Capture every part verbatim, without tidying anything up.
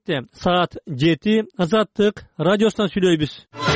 келечекте саат жети Азаттык радиосунан сүйлөйбүз.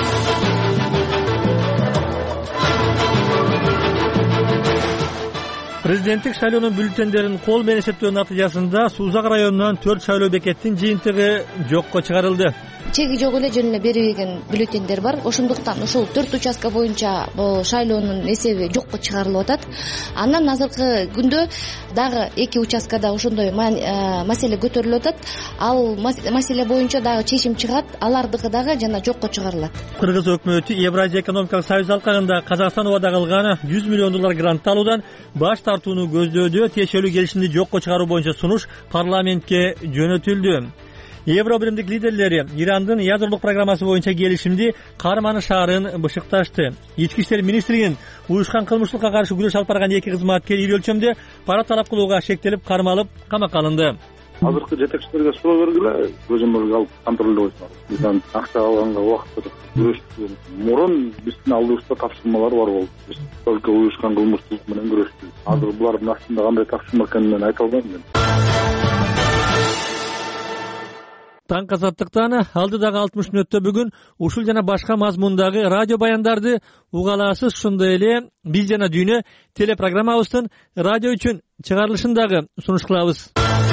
Президенттик шайлоонун бюллетендерин кол менен эсептөө натыйжасында Сузак районунан төрт шайлоо бекеттин жыйынтыгы жокко чыгарылды. Чеги жок эле жөн эле берилген бюллетендер бар. Ошондуктан ушул төрт участка боюнча бул шайлоонун эсеби жокко чыгарылып атат. Андан азыркы күндө дагы эки участкада ошондой маселе көтөрүлүп атат. Ал маселе боюнча дагы чечим чыгат, алардыкы дагы жана жокко чыгарылат. Кыргыз өкмөтү Евразия экономикалык союз алкагында Казакстан убада кылган жүз миллион доллар грант алуудан баш тартууну көздөөдө тиешелүү келишимди жокко чыгаруу боюнча сунуш парламентке жөнөтүлдү. Евро биримдик лидерлери Ирандын ядролук программасы боюнча келишимди карманышаарын бышыкташты. Ички иштер министринин уюшкан кылмыштыкка каршы күрөш алып барган эки кызматкер ири өлчөмдө пара талап кылууга шектелип кармалып камакка алынды. Азыркы жетекчилерге суроо бергиле, көзөмөлгө алып контролдой койсуңар. Bizden акча алганга убакытта күрөштүк. Мурун биздин алдыбызда тапшырмалар бар болду. Биз только уюшкан кылмыштык менен күрөштүк. Азыр булардын астында кандай тапшырма экенин мен айта албайм мен. Таң Азаттыктан алдыдагы алтымыш мүнөттө бүгүн ушул жана башка мазмундагы радио баяндарды уга аласыз. Ошондой эле биз жана дүйнө телепрограммабыздын радио үчүн чыгарылышын дагы сунуш кылабыз.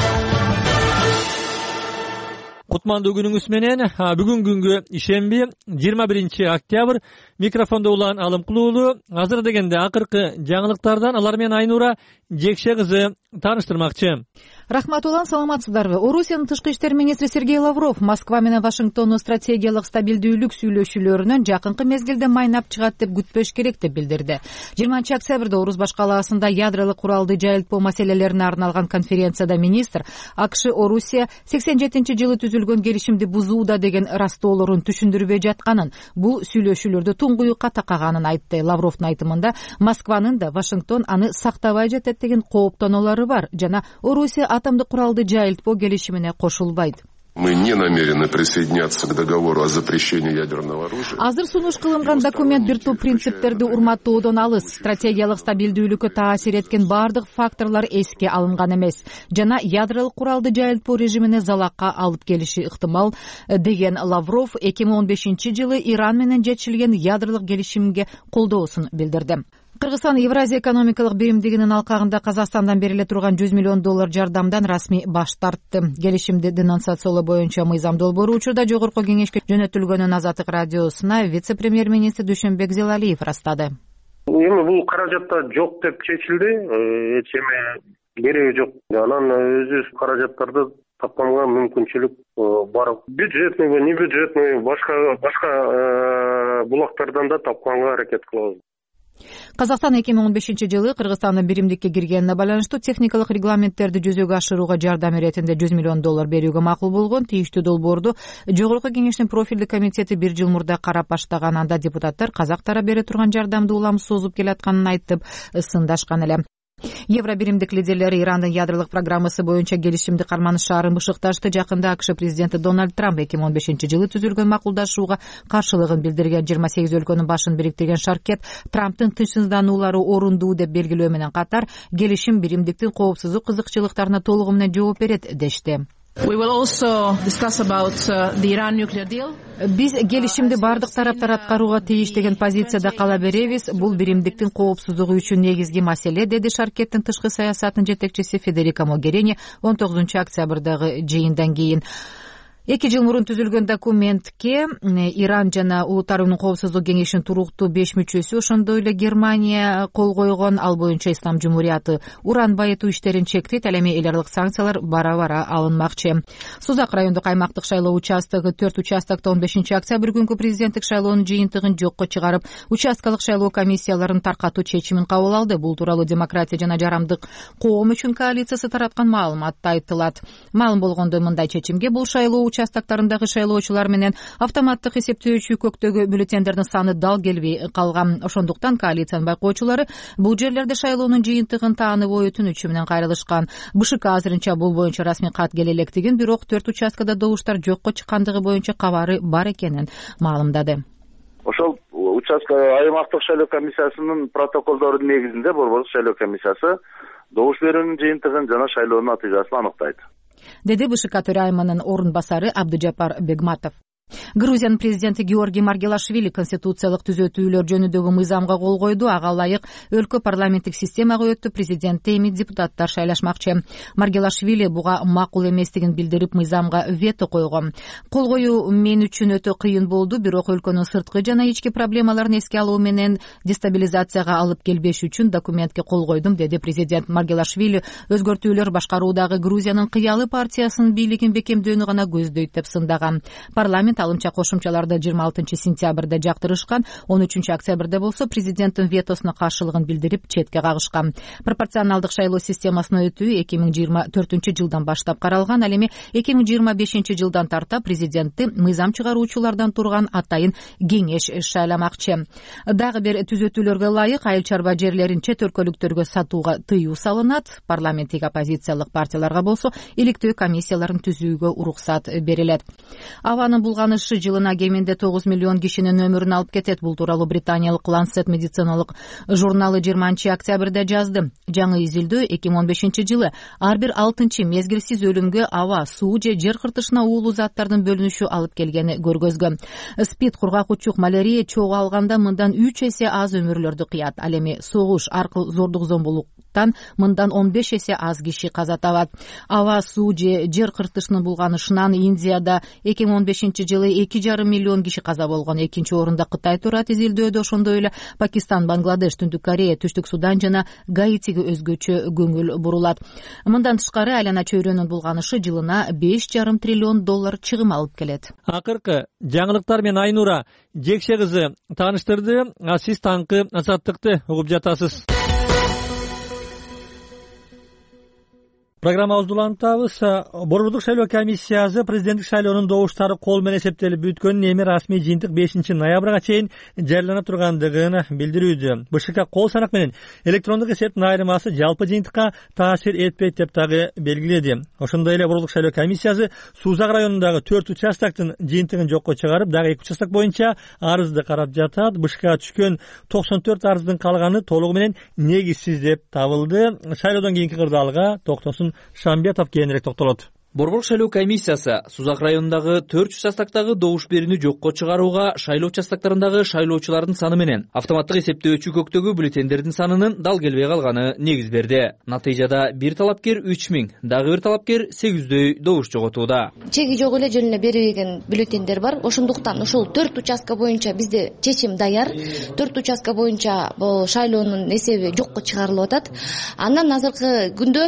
Кутмандуу күнүңүз менен. Бүгүн күнгө ишемби жыйырма биринчи октябрь. Микрофондо улан Алымкулуулу. Азыр дегенде акыркы жаңылыктардан алар менен Айнура Жекше кызы тааныштырмакчы. Рахмат улан, саламатсыздарбы? Орусиянын тышкы иштер министри Сергей Лавров Москва менен Вашингтондун стратегиялык стабилдүүлүк сүйлөшүүлөрүнөн жакынкы мезгилде майнап чыгат деп күтпөш керек деп билдирди. жыйырманчы октябрда Орус баш калаасында ядролук куралды жайылтпоо маселелерине арналган конференцияда министр АКШ Орусия сексен жетинчи жылы түзүлгөн келишимди бузууда деген растоолорун түшүндүрбөй жатканын, бул сүйлөшүүлөрдө туңгуюкка такаганын айтты. Лавровдун айтымында Москванын да Вашингтон аны сактабай жатат деген кооптонуулары бар жана Орусия атомдук куралды жайылтпоо келишимине кошулбайт. Мы не намерены присоединяться к договору о запрещении ядерного оружия. Азыр сунуш кылынган документ бир топ принциптерди урматтоодон алыс. Стратегиялык стабилдүүлүккө таасир эткен бардык факторлор эске алынган эмес жана ядролук куралды жайылтпоо режимине залакка алып келиши ыктымал деген Лавров эки миң он бешинчи жылы Иран менен жетишилген ядролук келишимге колдоосун билдирди. Кыргызстан Евразия экономикалык биримдигинин алкагында Казакстандан бериле турган жүз миллион доллар жардамдан расмий баш тартты. Келишимди денонсациялоо боюнча мыйзам долбоору учурда жогорку кеңешке жөнөтүлгөнүн Азаттык радиосуна вице-премьер-министр Дүйшөнбек Зелалиев ырастады. Эми бул каражатта жок деп чечилди, эч эме кереги жок. Анан өзүбүз каражаттарды тапканга мүмкүнчүлүк бар. Бюджетный, не бюджетный, башка башка булактардан да тапканга аракет кылабыз. Казакстан эки миң он бешинчи жылы Кыргызстандын биримдикке киргенине байланыштуу техникалык регламенттерди жүзөгө ашырууга жардам иретинде жүз миллион доллар берүүгө макул болгон. Тийиштүү долбоорду жогорку кеңештин профилдик комитети бир жыл мурда карап баштаган. Анда депутаттар казак тарап бере турган жардамды уламсыз созуп келатканын айтып сындашкан эле. Евро биримдик лидерлери Ирандын ядролук программасы боюнча келишимди карманышаарын бышыкташты. Жакында АКШ президенти Дональд Трамп эки миң он бешинчи жылы түзүлгөн макулдашууга каршылыгын билдирген. жыйырма сегиз өлкөнүн башын бириктирген шаркет Трамптын тынчсыздануулары орундуу деп белгилөө менен катар келишим биримдиктин коопсуздук кызыкчылыктарына толугу менен жооп берет дешти. We will also discuss about uh, the Iran nuclear deal. Биз келишимди бардык тараптар аткарууга тийиш деген позицияда кала беребиз. Бул биримдиктин коопсуздугу үчүн негизги маселе, деди шаркеттин тышкы саясатынын жетекчиси Федерико Могерини он тогузунчу октябрдагы жыйындан кийин. Эки жыл мурун түзүлгөн документке Иран жана Улуттар уюмунун коопсуздук кеңешинин туруктуу беш мүчөсү, ошондой эле Германия кол койгон. Ал боюнча Ислам Жумурияты уран байытуу иштерин чектейт. Ал эми эл аралык санкциялар бара-бара алынмакчы. Сузак райондук аймактык шайлоо участогу төрт участокто он бешинчи октябрь күнкү президенттик шайлоонун жыйынтыгын жокко чыгарып, участкалык шайлоо комиссияларын таркатуу чечимин кабыл алды. Бул тууралуу Демократия жана жарамдык коом үчүн коалициясы тараткан маалыматта айтылат. Маалым болгондой, мындай чечимге бул шайлоо участоктарындагы шайлоочулар менен автоматтык эсептөөчү көктөгү бюллетендердин саны дал келбей калган. Ошондуктан коалициянын байкоочулары бул жерлерде шайлоонун жыйынтыгын тааны бою түнүчү менен кайрылышкан. БШК азырынча бул боюнча расмий кат келе электигин, бирок төрт участкада добуштар жокко чыккандыгы боюнча кабары бар экенин маалымдады. Ошол участка аймактык шайлоо комиссиясынын протоколдорунун негизинде Борбордук шайлоо комиссиясы добуш берүүнүн жыйынтыгын жана шайлоонун натыйжасын аныктайт. деди БШК төрайымынын орун басары Абдыжапар Бегматов. Грузиянын президенти Георгий Маргелашвили конституциялык түзөтүүлөр жөнүндөгү мыйзамга кол койду. Ага ылайык өлкө парламенттик системага өттү, президентти эми депутаттар шайлашмакчы. Маргелашвили буга макул эместигин билдирип, мыйзамга вето койгон. Кол коюу мен үчүн өтө кыйын болду, бирок өлкөнүн сырткы жана ички проблемаларын эске алуу менен дестабилизацияга алып келбеш үчүн документке кол койдум, деди президент. Маргелашвили өзгөртүүлөр башкаруудагы Грузиянын кыялы партиясынын бийлигин бекемдөөнү гана көздөйт деп сындаган. Парламент алымча кошумчаларды жыйырма алтынчы сентябрда жактырышкан. он үчүнчү октябрда болсо президенттин ветосуна каршылыгын билдирип четке кагышкан. Пропорционалдык шайлоо системасына өтүү эки миң жыйырма төртүнчү жылдан баштап каралган. Ал эми эки миң жыйырма бешинчи жылдан тарта президентти мыйзам чыгаруучулардан турган атайын кеңеш шайламакчы. Дагы бир түзөтүүлөргө ылайык айыл чарба жерлерин чет өлкөлүктөргө сатууга тыюу салынат. Парламенттик оппозициялык партияларга болсо иликтөө комиссияларын түзүүгө уруксат берилет. Абанын булганышы жылына кеминде тогуз миллион кишинин өмүрүн алып кетет. Бул тууралуу британиялык Lancet медициналык журналы жыйырманчы октябрда жазды. Жаңы изилдөө эки миң он бешинчи жылы ар бир алтынчы мезгилсиз өлүмгө аба, суу же жер кыртышына уулуу заттардын бөлүнүшү алып келгени көргөзгөн. СПИД, кургак учук, малярия чогуу алганда мындан үч эсе аз өмүрлөрдү кыят. Ал эми согуш, аркы зордук зомбулуктан мындан он беш эсе аз киши каза табат. Аба, суу же жер кыртышынын булганышынан Индияда эки миң он бешинчи жылы эки жарым миллион киши каза болгон. Экинчи орунда Кытай турат изилдөөдө. Ошондой эле Пакистан, Бангладеш, Түндүк Корея, Түштүк Судан жана Гаитиге өзгөчө көңүл бурулат. Мындан тышкары айлана чөйрөнүн булганышы жылына беш жарым триллион доллар чыгым алып келет. Акыркы жаңылыктар менен Айнура Жекше кызы тааныштырды. Сиз таңкы азаттыкты угуп жатасыз. Программабызды улантабыз. Борбордук шайлоо комиссиясы президенттик шайлоонун добуштары кол менен эсептелип бүткөнүн, эми расмий жыйынтык бешинчи ноябрга чейин жарыялана тургандыгын билдирүүдө. БШК кол санак менен электрондук эсептин айырмасы жалпы жыйынтыкка таасир этпейт деп дагы белгиледи. Ошондой эле Борбордук шайлоо комиссиясы Сузак районундагы төрт участактын жыйынтыгын жокко чыгарып, дагы эки участок боюнча арызды карап жатат. БШКга түшкөн токсон төрт арыздын калганы толугу менен негизсиз деп табылды. Шайлоодон кийинки кырдаалга токтосун Шамбетов кийинирээк токтолот. Борбордук шайлоо комиссиясы Сузак районундагы төрт участактагы добуш берүүнү жокко чыгарууга шайлоо участактарындагы шайлоочулардын саны менен автоматтык эсептөөчү көктөгү бюллетендердин санынын дал келбей калганы негиз берди. Натыйжада бир талапкер үч миң, дагы бир талапкер сегиздей добуш жоготууда. Чеги жок эле жөн эле берилген бюллетендер бар. Ошондуктан ушул төрт участка боюнча бизде чечим даяр. төрт участка боюнча бул шайлоонун эсеби жокко чыгарылып атат. Андан азыркы күндө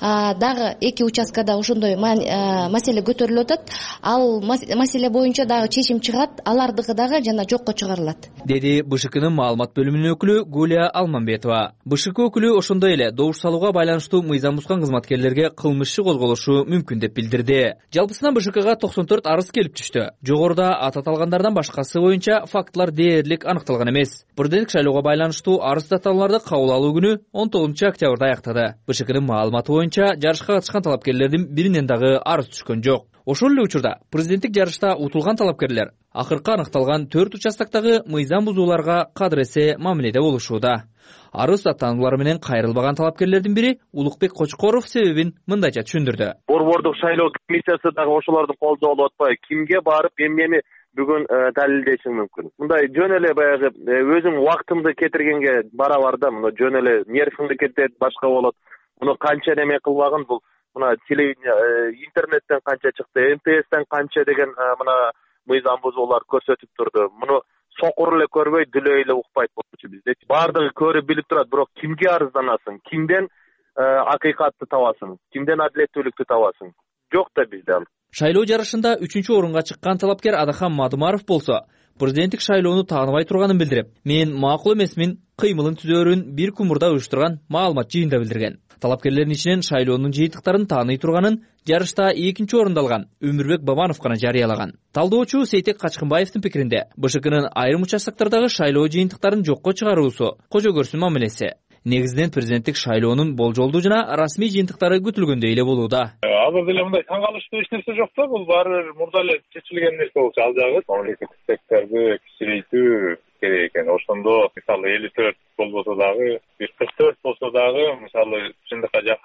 дагы эки участкада ошондой маселе көтөрүлүп атат. Ал маселе боюнча дагы чечим чыгат, алардыгы дагы жана жокко чыгарылат, деди БШКнын маалымат бөлүмүнүн өкүлү Гулия Алманбетова. БШК өкүлү ошондой эле добуш салууга байланыштуу мыйзам бузган кызматкерлерге кылмыш иши козголушу мүмкүн деп билдирди. Жалпысынан БШКга токсон төрт арыз келип түштү. Жогоруда ататалгандардан башкасы боюнча фактылар дээрлик аныкталган эмес. Президенттик шайлоого байланыштуу арыз даталарды кабыл алуу күнү он тогузунчу октябрда аяктады. БШКнын маалыматы боюнча жарышка катышкан талапкерлердин биринен арыз түшкөн жок. Ошол эле учурда президенттик жарышта утулган талапкерлер акыркы аныкталган төрт участактагы мыйзам бузууларга кадыр эсе мамиледе болушууда. Арыз даттануулары менен кайрылбаган талапкерлердин бири Улукбек Кочкоров себебин мындайча түшүндүрдү. Борбордук шайлоо комиссиясы дагы ошолордун колдоо болуп атпайбы? Кимге барып эмнени бүгүн далилдешиң мүмкүн? Мындай жөн эле баягы өзүң убактымды кетиргенге барабар да, мына жөн эле нервиңди кетет, башка болот. Муну канча неме кылбагын бул? Мына телевидение, интернеттен канча чыкты, эм тэ эстен канча деген мына мыйзам бузуулар көрсөтүп турду. Муну сокур эле көрбөй, дүлөй эле укпайт болчу бизде. Бардыгы көрүп билип турат, бирок кимге арызданасың? Кимден акыйкатты табасың? Кимден адилеттүүлүктү табасың? Жок да бизде ал. Шайлоо жарышында үчүнчү орунга чыккан талапкер Адахан Мадымаров болсо, президенттик шайлоону тааныбай турганын билдирип, мен макул эмесмин, кыймылын түзөөрүн бир күн мурда уюштурган маалымат жыйында билдирген. Талапкерлердин ичинен шайлоонун жыйынтыктарын тааный турганын жарышта экинчи орунду алган Өмүрбек Бабанов гана жарыялаган. Талдоочу Сейтек Качкынбаевдин пикиринде, БШКнын айрым участактардагы шайлоо жыйынтыктарын жокко чыгаруусу кожо көрсүн мамилеси. Негизинен президенттик шайлоонун болжолдуу жана расмий жыйынтыктары күтүлгөндөй эле болууда. Азыр деле мындай таң калыштуу эч нерсе жок да, бул баары бир мурда эле чечилген нерсе болчу. Ал жагы мамлекеттик секторду кичирейтүү керек экен. Ошондо мисалы элүү төрт болбосо дагы, бир кырк төрт болсо дагы мисалы чындыкка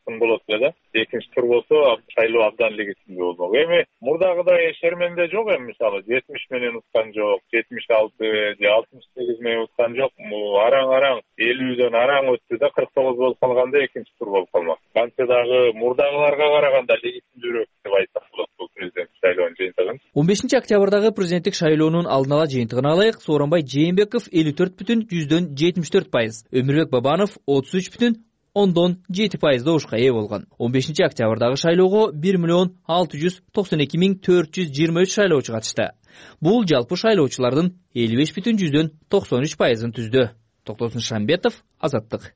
кыркын болот эле да. Экинчи тур болсо шайлоо абдан легитимдүү болмок. Эми мурдагыдай шерменде жок, эми мисалы жетимиш менен уткан жок, жетимиш алты же алтымыш сегиз менен уткан жок. Араң-араң элүүдөн араң өттү да кырк тогуз болуп калганда экинчи тур болуп калмак. Кантсе дагы мурдагыларга караганда легитимдүүрөөк деп айтсак болот бул президент шайлоонун жыйынтыгын. он бешинчи октябрдагы президенттик шайлоонун алдын ала жыйынтыгын алайык. Сооронбай Жээнбеков элүү төрт бүтүн жүздөн жетимиш төрт пайыз, Өмүрбек Бабанов отуз үч бүтүн ондон жети пайыз добушка ээ болгон. он бешинчи октябрдагы шайлоого бир миллион алты жүз токсон эки миң төрт жүз жыйырма үч шайлоочу катышты. Бул жалпы шайлоочулардын элүү беш бүтүн жүздөн токсон үч пайызын түздү. Токтосун Шамбетов, Азаттык.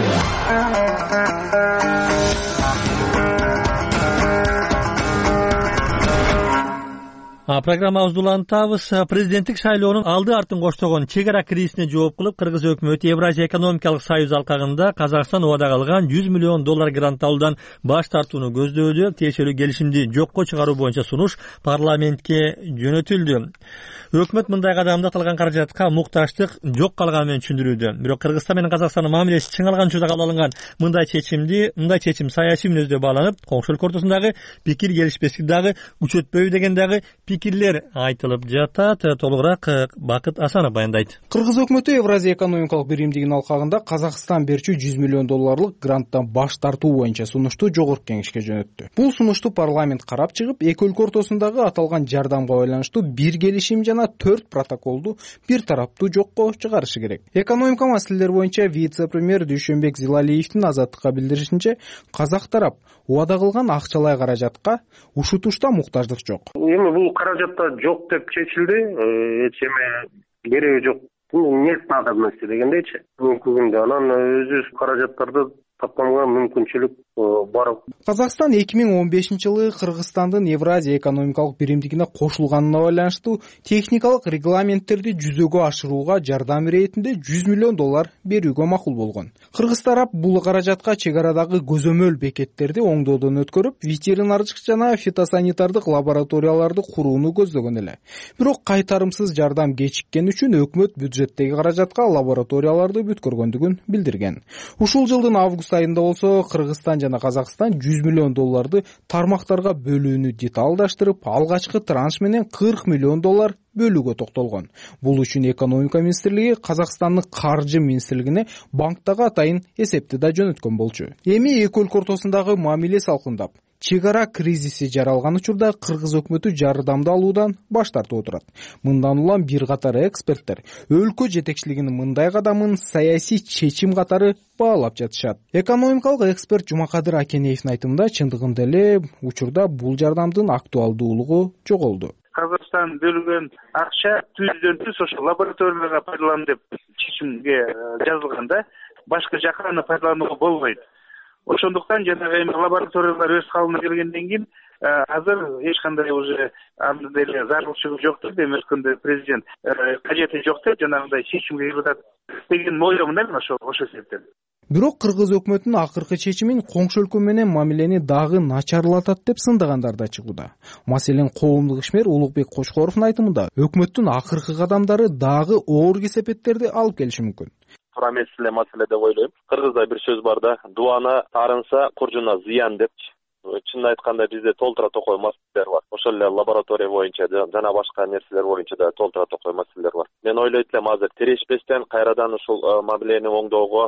Программабызды улантабыз. Президенттик шайлоонун алды артын коштогон чек ара кризисине жооп кылып, Кыргыз өкмөтү Евразия экономикалык союз алкагында Казакстан убада кылган жүз миллион доллар грант алуудан баш тартууну көздөдү. Тиешелүү келишимди жокко чыгаруу боюнча сунуш парламентке жөнөтүлдү. Өкмөт мындай кадамды аталган каражатка мукташтык жок калганы менен түшүндүрүүдө. Бирок Кыргызстан менен Казакстандын мамилеси чың алган учурда кабыл алынган мындай чечимди, мындай чечим саясий мүнөздө бааланып, коңшу өлкө ортосундагы пикир келишпестик дагы күчөтпөйбү деген дагы пикирлер айтылып жатат. Толугураак Бакыт Асанов баяндайт. Кыргыз өкмөтү Евразия экономикалык биримдигинин алкагында Казакстан берчү жүз миллион долларлык гранттан баш тартуу боюнча сунушту жогорку кеңешке жөнөттү. Бул сунушту парламент карап чыгып, эки өлкө ортосундагы аталган жардамга байланыштуу бир келишим жана төрт протоколду бир тараптуу жокко чыгарышы керек. Экономика маселелери боюнча вице-премьер Дүйшөнбек Зилалиевдин Азаттыкка билдиришинче, казак тарап убада кылган акчалай каражатка ушутушта муктаждык жок. Эми бул каражатта жок деп чечилди, эч эме кереги жок. Бул нет надобности дегендейчи. Бүгүнкү күндө анан өзүбүз каражаттарды тапканга мүмкүнчүлүк бар. Казакстан эки миң он бешинчи жылы Кыргызстандын Евразия экономикалык биримдигине кошулганына байланыштуу техникалык регламенттерди жүзөгө ашырууга жардам иретинде жүз миллион доллар берүүгө макул болгон. Кыргыз тарап бул каражатка чек арадагы көзөмөл бекеттерди оңдоодон өткөрүп, ветеринардык жана фитосанитардык лабораторияларды курууну көздөгөн эле. Бирок кайтарымсыз жардам кечиккени үчүн өкмөт бюджеттеги каражатка лабораторияларды бүткөргөндүгүн билдирген. Ушул жылдын август айында болсо Кыргызстан жана Казакстан жүз миллион долларды тармактарга бөлүүнү деталдаштырып, алгачкы транш менен кырк миллион доллар бөлүүгө токтолгон. Бул үчүн экономика министрлиги Казакстандын каржы министрлигине банктагы атайын эсепти да жөнөткөн болчу. Эми эки өлкө ортосундагы мамиле салкындап, чек ара кризиси жаралган учурда Кыргыз өкмөтү жардамды алуудан баш тартып отурат. Мындан улам бир катар эксперттер өлкө жетекчилигинин мындай кадамын саясий чечим катары баалап жатышат. Экономикалык эксперт Жумакадыр Акенеевдин айтымында, чындыгында эле учурда бул жардамдын актуалдуулугу жоголду. Казакстан бөлгөн акча түздөн түз ошо лабораторияларга пайдалан деп чечимге жазылганда, башка жака аны пайдаланууга болбойт. Ошондуктан жанагы эми лабораториялар өз калыбына келгенден кийин азыр эч кандай уже анда деле зарылчылык жок деп эми өткөндө президент кажети жок деп жанагындай чечимге келип атат деген оюмун эми ошо ошол себептен. Бирок Кыргыз өкмөтүнүн акыркы чечимин коңшу өлкө менен мамилени дагы начарлатат деп сындагандар да чыгууда. Маселен, коомдук ишмер Улукбек Кочкоровдун айтымында, өкмөттүн акыркы кадамдары дагы оор кесепеттерди алып келиши мүмкүн. Туура эмес эле маселе деп ойлойм. Кыргызда бир сөз бар да, дуана таарынса куржуна зыян депчи. Чынын айтканда бизде толтура токой маселелер бар. Ошол эле лаборатория боюнча жана башка нерселер боюнча да толтура токой маселелер бар. Мен ойлойт элем азыр тирешпестен кайрадан ушул мамилени оңдоого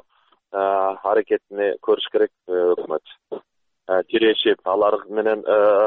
аракетини көрүш керек өкмөт. Тирешип, алар менен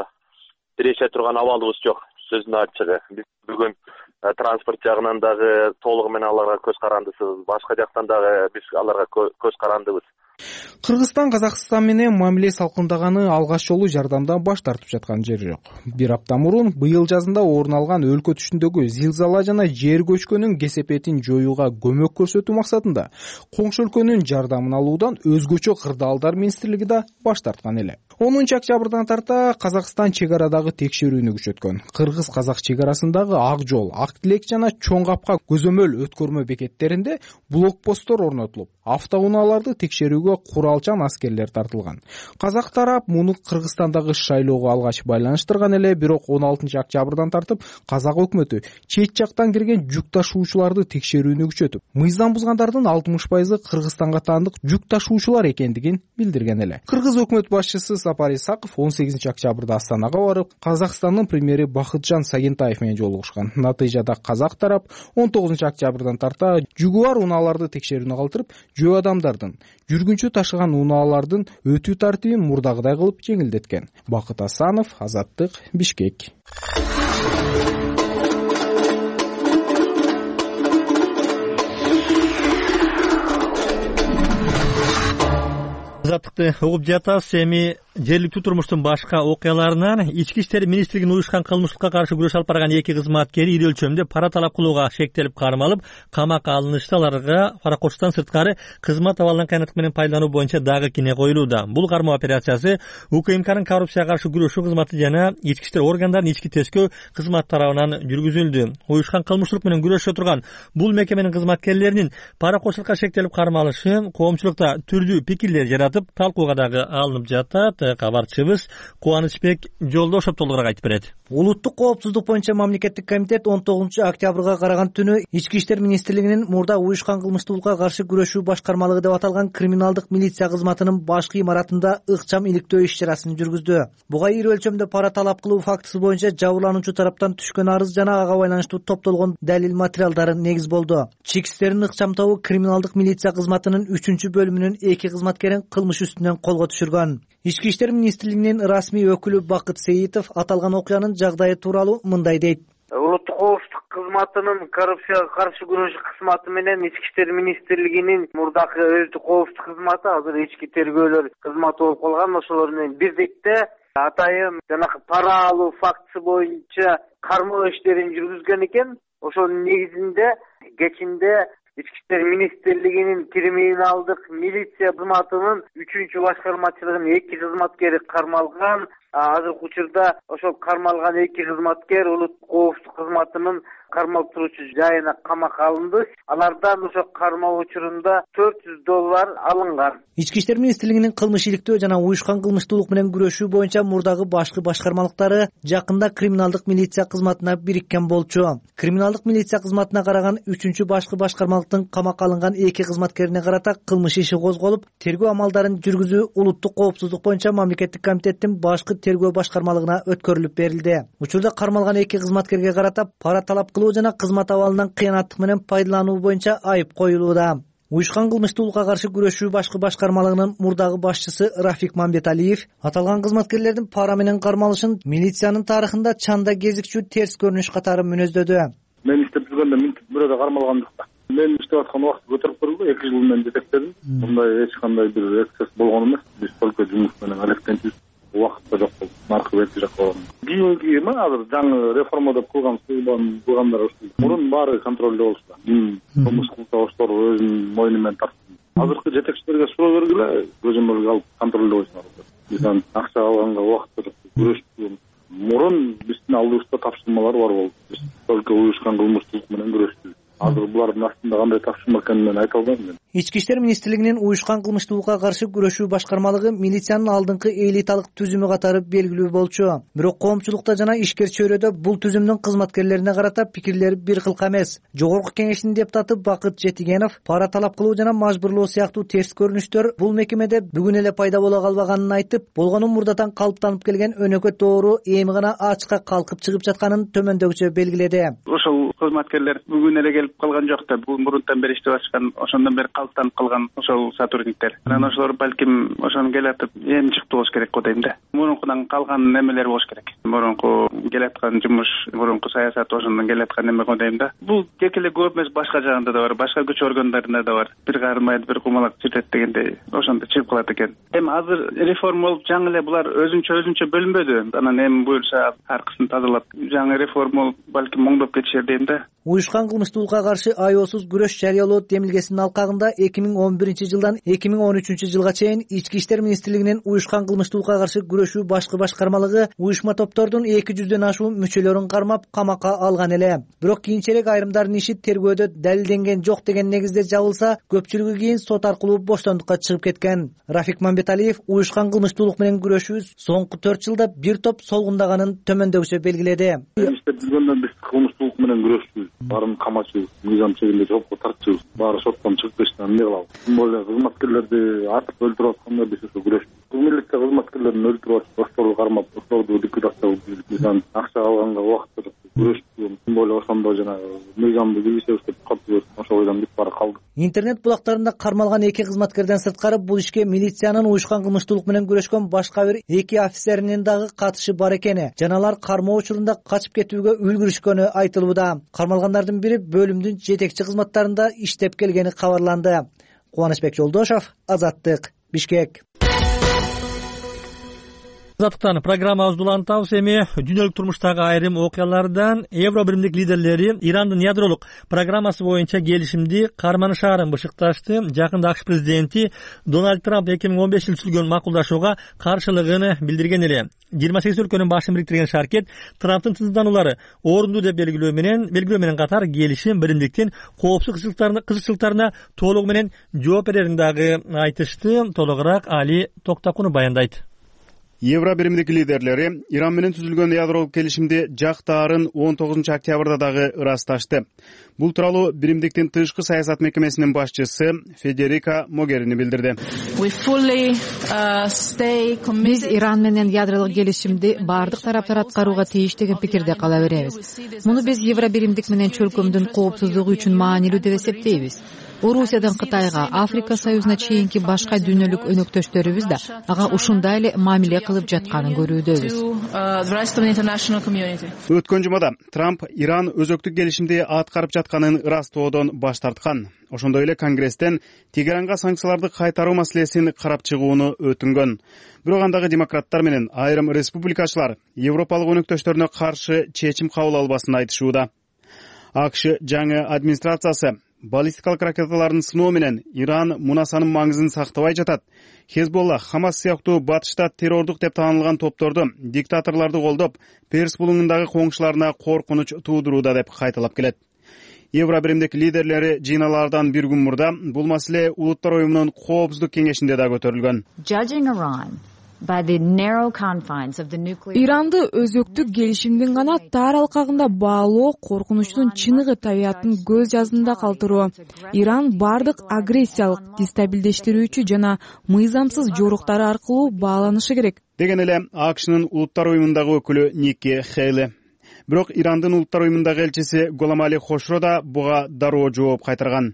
тиреше турган абалыбыз жок. Сөздүн ачыгы. Биз бүгүн транспорт жагынан дагы толугу менен аларга көз карандысыбыз, башка жактан дагы биз аларга көз карандыбыз. Кыргызстан Казакстан менен мамиле салкындаганы алгач жолу жардамдан баш тартып жаткан жери жок. Бир апта мурун быйыл жазында орун алган өлкө түшүндөгү зилзала жана жер көчкөнүн кесепетин жоюуга көмөк көрсөтүү максатында коңшу өлкөнүн жардамын алуудан өзгөчө кырдаалдар министрлиги да баш тарткан эле. онунчу октябрдан тарта Казакстан чек арадагы текшерүүнү күчөткөн. Кыргыз-казак чек арасындагы Ак жол, Ак Тилек жана Чоң Капка көзөмөл өткөрмө бекеттеринде блокпосттор орнотулуп, автоунааларды текшерүүгө куралчан аскерлер тартылган. Казак тарап муну Кыргызстандагы шайлоого алгач байланыштырган эле, бирок он алтынчы октябрдан тартып казак өкмөтү чет жактан кирген жүк ташуучуларды текшерүүнү күчөтүп, мыйзам бузгандардын алтымыш пайызы Кыргызстанга таандык жүк ташуучулар экендигин билдирген эле. Кыргыз өкмөт башчысы Сапар Исаков он сегизинчи октябрда Астанага барып, Казакстандын премьери Бакытжан Сагентаев менен жолугушкан. Натыйжада казак тарап он тогузунчу октябрдан тарта жүгү бар унааларды текшерүүнү калтырып, жөө адамдардын, жүргүнчү ташыган унаалардын өтүү тартибин мурдагыдай кылып жеңилдеткен. Бакыт Асанов, Азаттык, Бишкек. Азаттыкты угуп жатасыз. Эми жергиликтүү турмуштун башка окуяларынан ички иштер министрлигинин уюшкан кылмыштыкка каршы күрөш алып барган эки кызматкери ири өлчөмдө пара талап кылууга шектелип кармалып, камакка алынышты. Аларга паракоштан сырткары кызмат абалынан кыянаттык менен пайдалануу боюнча дагы кине коюлууда. Бул кармоо операциясы УКМКнын коррупцияга каршы күрөшүү кызматы жана ички иштер органдарынын ички тескөө кызматы тарабынан жүргүзүлдү. Уюшкан кылмыштуулук менен күрөшө турган бул мекеменин кызматкерлеринин паракоштукка шектелип кармалышы коомчулукта түрдүү пикирлер жаратып, талкууга дагы алынып жатат. Кабарчыбыз Кубанычбек Жолдошов толугураак айтып берет. Улуттук коопсуздук боюнча мамлекеттик комитет он тогузунчу октябрга караган түнү ички иштер министрлигинин мурда уюшкан кылмыштуулукка каршы күрөшүү башкармалыгы деп аталган криминалдык милиция кызматынын башкы имаратында ыкчам иликтөө иш-чарасын жүргүздү. Буга ири өлчөмдө пара талап кылуу фактысы боюнча жабырлануучу тараптан түшкөн арыз жана ага байланыштуу топтолгон далил материалдары негиз болду. Чек истердин ыкчам тобу криминалдык милиция кызматынын үчүнчү бөлүмүнүн эки кызматкерин кылмыш үстүнөн колго түшүргөн. Ички иштер министрлигинин расмий өкүлү Бакыт Сейитов аталган окуянын жагдайы тууралуу мындай дейт. Улуттук коопсуздук кызматынын коррупцияга каршы күрөшүү кызматы менен ички иштер министрлигинин мурдакы өздүк коопсуздук кызматы азыр ички тергөөлөр кызматы болуп калган. Ошолор менен бирдикте атайын жанагы пара алуу фактысы боюнча кармоо иштерин жүргүзгөн экен. Ошонун негизинде кечинде ички иштер министрлигинин криминалдык милиция кызматынын үчүнчү башкармачылыгынын эки кызматкери кармалган. Азыркы учурда ошол кармалган эки кызматкер улуттук коопсуздук кызматынын кармалып туруучу жайына камакка алынды. Алардан ошо кармоо учурунда төрт жүз доллар алынган. Ички иштер министрлигинин кылмыш иликтөө жана уюшкан кылмыштуулук менен күрөшүү боюнча мурдагы башкы башкармалыктары жакында криминалдык милиция кызматына бириккен болчу. Криминалдык милиция кызматына караган үчүнчү башкы башкармалыктын камакка алынган эки кызматкерине карата кылмыш иши козголуп, тергөө амалдарын жүргүзүү улуттук коопсуздук боюнча мамлекеттик комитеттин башкы тергөө башкармалыгына өткөрүлүп берилди. Учурда кармалган эки кызматкерге карата пара талап кылуу жана кызмат абалынан кыянаттык менен пайдалануу боюнча айып коюлууда. Уюшкан кылмыштуулукка каршы күрөшүү башкы башкармалыгынын мурдагы башчысы Рафик Мамбеталиев аталган кызматкерлердин пара менен кармалышын милициянын тарыхында чанда кезикчүү терс көрүнүш катары мүнөздөдү. Мен иштеп жүргөндө минтип бирөөдө кармалгандыкта. Мен иштеп аткан убакыт көтөрүп көрдүм, эки жыл менен жетектедим. Мындай эч кандай бир эксцесс болгон эмес. Биз только жумуш менен алектенчүбүз. Убакытта жок болду. Наркы бетки жок болгон. Кийинки эме азыр жаңы реформа деп кылган сыйлан кылгандар ушул. Мурун баары контролдо болчу. Кылмыш кылса ошолор өзүнүн мойну менен тартты. Азыркы жетекчилерге суроо бергиле, көзөмөлгө алып контролдо койсуңар. Бизден акча алганга убакытта жок. Күрөштүк. Мурун биздин алдыбызда тапшырмалар бар болду. Биз только уюшкан кылмыштуулук менен күрөштүк. Азыр булардын астында кандай тапшырма экенин мен айта албайм мен. Ички иштер министрлигинин уюшкан кылмыштуулукка каршы күрөшүү башкармалыгы милициянын алдыңкы элиталык түзүмү катары белгилүү болчу. Бирок коомчулукта жана ишкер чөйрөдө бул түзүмдүн кызматкерлерине карата пикирлери бир кылка эмес. Жогорку кеңештин депутаты Бакыт Жетигенов пара талап кылуу жана мажбурлоо сыяктуу терс көрүнүштөр бул мекемеде бүгүн эле пайда боло калбаганын айтып, болгону мурдатан калыптанып келген өнөкөт доору эми гана ачыкка калкып чыгып жатканын төмөндөгүчө белгиледи. Ошол кызматкерлер бүгүн эле келип калган жок да, бул мурунтан бери иштеп жаткан, ошондон бери калыптанып калган ошол сотрудниктер. Анан ошолор балким ошону келатып эми чыкты болуш керек го дейм да. Мурункудан калган немелер болуш керек. Мурунку келаткан жумуш, мурунку саясат ошондон келаткан неме го дейм да. Бул тек эле көп эмес, башка жагында да бар, башка күч органдарында да бар. Бир кармайды, бир кумалак сүрөт дегендей ошондо чыгып калат экен. Эми азыр реформа болуп жаңы эле булар өзүнчө өзүнчө бөлүнбөдү. Анан эми буюрса аркысын тазалап жаңы реформа болуп балким оңдоп кетишер дейм да. уюшкан кылмыштуулукка каршы аеосуз күрөш жарыялоо демилгесинин алкагында эки миң он биринчи жылдан эки миң он үчүнчү жылга чейин Ички иштер министрлигинин уюшкан кылмыштуулукка каршы күрөшүү башкы башкармалыгы уюшма топтордун эки жүздөн ашуун мүчөлөрүн кармап камакка алган эле. Бирок кийинчерээк айрымдардын иши тергөөдө далилденген жок деген негизде жабылса, көпчүлүгү кийин сот аркылуу боштондукка чыгып кеткен. Рафик Мамбеталиев уюшкан кылмыштуулук менен күрөшүү соңку төрт жылда бир топ солгундаганын төмөндөгүчө белгиледи. Биз кылмыштуулук менен күрөшчүбүз, баарын камачыбыз, мыйзам чегинде жоопко тартчубыз, баары соттон чыгып кетишти, эмне кылабыз? Тим более кызматкерлерди атып өлтүрүп атканда биз ошо күрөштүк. Милиция кызматкерлерин өлтүрүп атып, осторду кармап, осторду ликвидация кылып жүрдүк. Биз акча алганга убакыт күрөштүк. Тим более ошондо жанагы мыйзамды билишебиз деп калып, ошол ойдон бүт баары калдык. Интернет булактарында кармалган эки кызматкерден сырткары бул ишке милициянын уюшкан кылмыштуулук менен күрөшкөн башка бир эки офицеринин дагы катышы бар экени жана алар кармоо учурунда качып кетүүгө үлгүрүшкөнү айтылууда. Кармалгандардын бири бөлүмдүн жетекчи кызматтарында иштеп келгени кабарланды. Кубанычбек Жолдошов, Азаттык, Бишкек. Азаттыктан программабызды улантабыз. Эми дүйнөлүк турмуштагы айрым окуялардан Евро биримдик лидерлери Ирандын ядролук программасы боюнча келишимди карманышаарын бышыкташты. Жакында АКШ президенти Дональд Трамп эки миң он бешинчи жылы түзүлгөн макулдашууга каршылыгын билдирген эле. жыйырма сегиз өлкөнүн башын бириктирген шаркет Трамптын тынчсыздануулары орунду деп белгилөө менен белгилөө менен катар келишим биримдиктин коопсуздук кызыкчылыктарына толугу менен жооп берерин дагы айтышты. Толугураак Али Токтакунов баяндайт. Евро биримдик лидерлери Иран менен түзүлгөн ядролук келишимди жактаарын он тогузунчу октябрда дагы ырасташты. Бул тууралуу биримдиктин тышкы саясат мекемесинин башчысы Федерика Могерини билдирди. Биз Иран менен ядролук келишимди бардык тараптар аткарууга тийиш деген пикирде кала беребиз. Муну биз Евро биримдик менен чөлкөмдүн коопсуздугу үчүн маанилүү деп эсептейбиз. Орусиядан Кытайга, Африка Союзуна чейинки башка дүйнөлүк өнөктөштөрүбүз да ага ушундай эле мамиле кылып жатканын көрүүдөбүз. Өткөн жумада Трамп Иран өзөктүк келишимди аткарып жатканын ырастоодон баш тарткан. Ошондой эле Конгресстен Тегеранга санкцияларды кайтаруу маселесин карап чыгууну өтүнгөн. Бирок андагы демократтар менен айрым республикачылар Европалык өнөктөштөрүнө каршы чечим кабыл албасын айтышууда. АКШ жаңы администрациясы баллистикалык ракеталардын сыноо менен Иран мунасанын маңызын сактабай жатат. Хезболла, Хамас сыяктуу батышта террордук деп таанылган топторду диктаторлорду колдоп, Перс булуңундагы коңшуларына коркунуч туудурууда деп кайталап келет. Евро биримдик лидерлери жыйналаардан бир күн мурда бул маселе Улуттар уюмунун коопсуздук кеңешинде да көтөрүлгөн. Иранды өзөктүк келишимдин гана тар алкагында баалоо коркунучтун чыныгы табиятын көз жазында калтыруу. Иран бардык агрессиялык дестабилдештирүүчү жана мыйзамсыз жоруктары аркылуу бааланышы керек деген эле АКШнын Улуттар уюмундагы өкүлү Никки Хейли. Бирок Ирандын Улуттар уюмундагы элчиси Голамали Хошро да буга дароо жооп кайтарган.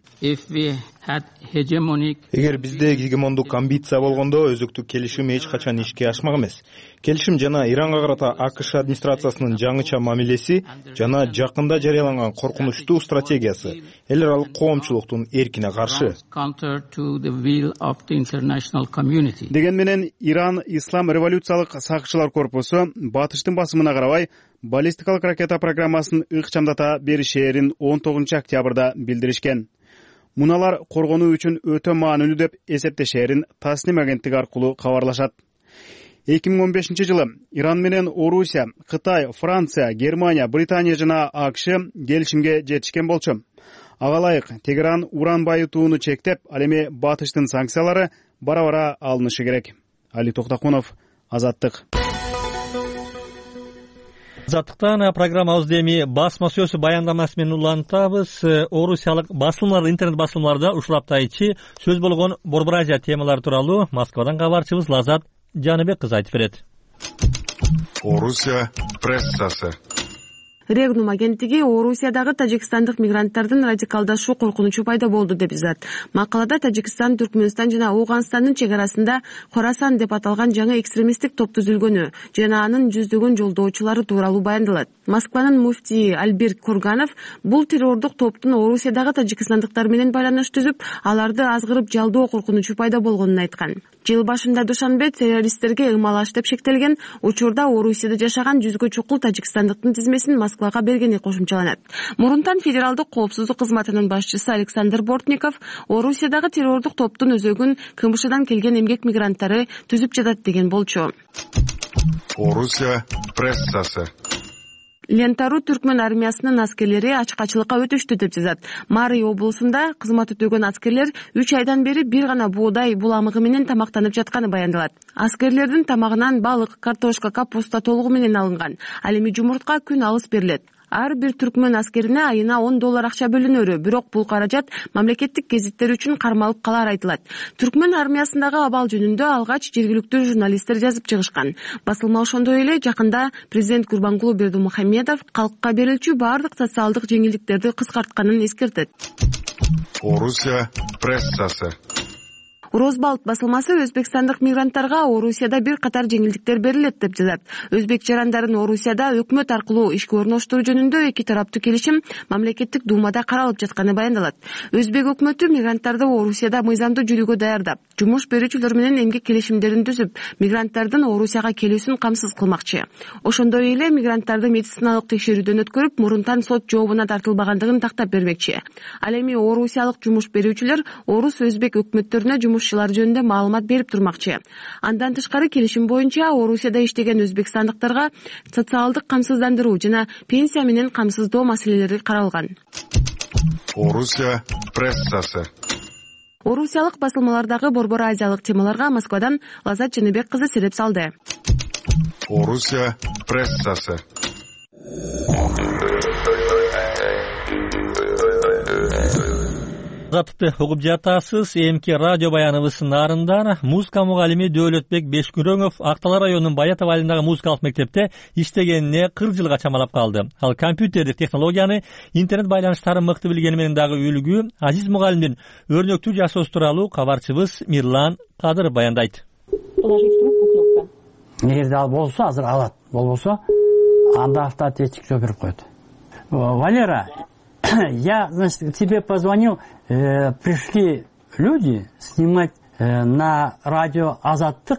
Эгер бизде гегемондук амбиция болгондо өзөктүк келишим эч качан ишке ашмак эмес. Келишим жана Иранга карата АКШ администрациясынын жаңыча мамилеси жана жакында жарыяланган коркунучтуу стратегиясы эл аралык коомчулуктун эркине каршы. Деген менен Иран Ислам революциялык сакчылар корпусу батыштын басымына карабай баллистикалык ракета программасын ыкчамдата беришээрин он тогузунчу октябрда билдиришкен. Муналар коргонуу үчүн өтө маанилүү деп эсептешээрин Тасним агенттиги аркылуу кабарлашат. эки миң он бешинчи жылы Иран менен Орусия, Кытай, Франция, Германия, Британия жана АКШ келишимге жетишкен болчу. Ага ылайык Тегеран уран байытууну чектеп, ал эми батыштын санкциялары бара-бара алынышы керек. Али Токтакунов, Азаттык. Азаттыктан программабызды эми басма сөз баяндамасы менен улантабыз. Орусиялык басылымдар, интернет басылымдарда ушул аптайчы сөз болгон Борбор Азия темалары тууралуу Москвадан кабарчыбыз Лазат Жаныбек кызы айтып берет. Орусия прессасы. Регнум агенттиги Орусиядагы тажикстандык мигранттардын радикалдашуу коркунучу пайда болду деп жазат. Макалада Тажикстан, Түркмөнстан жана Ооганстандын чек арасында Хорасан деп аталган жаңы экстремисттик топ түзүлгөнү жана анын жүздөгөн жолдоочулары тууралуу баяндалат. Москванын муфтии Альберт Курганов бул террордук топтун Орусиядагы тажикстандыктар менен байланыш түзүп, аларды азгырып жалдоо коркунучу пайда болгонун айткан. Жыл башында Душанбе террористтерге ымалаш деп шектелген учурда Орусияда жашаган жүзгө чукул тажикстандыктын тизмесин Москва Москвага бергени кошумчаланат. Мурунтан федералдык коопсуздук кызматынын башчысы Александр Бортников Орусиядагы террордук топтун өзөгүн КМШдан келген эмгек мигранттары түзүп жатат деген болчу. Орусия прессасы. Лентару түркмөн армиясынын аскерлери ачкачылыкка өтүштү деп жазат. Марий облусунда кызмат өтөгөн аскерлер үч айдан бери бир гана буудай буламыгы менен тамактанып жатканы баяндалат. Аскерлердин тамагынан балык, картошка, капуста толугу менен алынган. Ал эми жумуртка күн алыс берилет. Ар бир түркмөн аскерине айына он доллар акча бөлүнөрү, бирок бул каражат мамлекеттик гезиттер үчүн кармалып калары айтылат. Түркмөн армиясындагы абал жөнүндө алгач жергиликтүү журналисттер жазып чыгышкан. Басылма ошондой эле жакында президент Гурбангулы Бердимухамедов калкка берилчү баардык социалдык жеңилдиктерди кыскартканын эскертет. Орусия прессасы. Розбалт басылмасы өзбекстандык мигранттарга Орусияда бир катар жеңилдиктер берилет деп жазат. Өзбек жарандарын Орусияда өкмөт аркылуу ишке орноштуруу жөнүндө эки тараптуу келишим мамлекеттик думада каралып жатканы баяндалат. Өзбек өкмөтү мигранттарды Орусияда мыйзамдуу жүрүүгө даярдап, жумуш берүүчүлөр менен эмгек келишимдерин түзүп, мигранттардын Орусияга келүүсүн камсыз кылмакчы. Ошондой эле мигранттарды медициналык текшерүүдөн өткөрүп, мурунтан сот жообуна тартылбагандыгын тактап бермекчи. Ал эми орусиялык жумуш берүүчүлөр орус өзбек өкмөттөрүнө жумушчулар жөнүндө маалымат берип турмакчы. Андан тышкары келишим боюнча Орусияда иштеген өзбекстандыктарга социалдык камсыздандыруу жана пенсия менен камсыздоо маселелери каралган. Орусия прессасы. Орусиялык басылмалардагы борбор азиялык темаларга Москвадан Лазат Жаныбек кызы сереп салды. Орусия прессасы. Затты угуп жатасыз. Эмки радио баяныбыздын нарындан музыка мугалими Дөөлөтбек Бешкүрөңов Актала районунун Баятов айылындагы музыкалык мектепте иштегенине кырк жылга чамалап калды. Ал компьютердик технологияны, интернет байланыштарын мыкты билгени менен дагы үлгү. Азиз мугалимдин өрнөктүү жашоосу тууралуу кабарчыбыз Мирлан Кадыр баяндайт. Эгерде ал болсо, азыр алат. Болбосо, анда автоответчик жооп берип коет. Валера, я, значит, тебе позвонил, э, пришли люди снимать э, на радио Азаттык,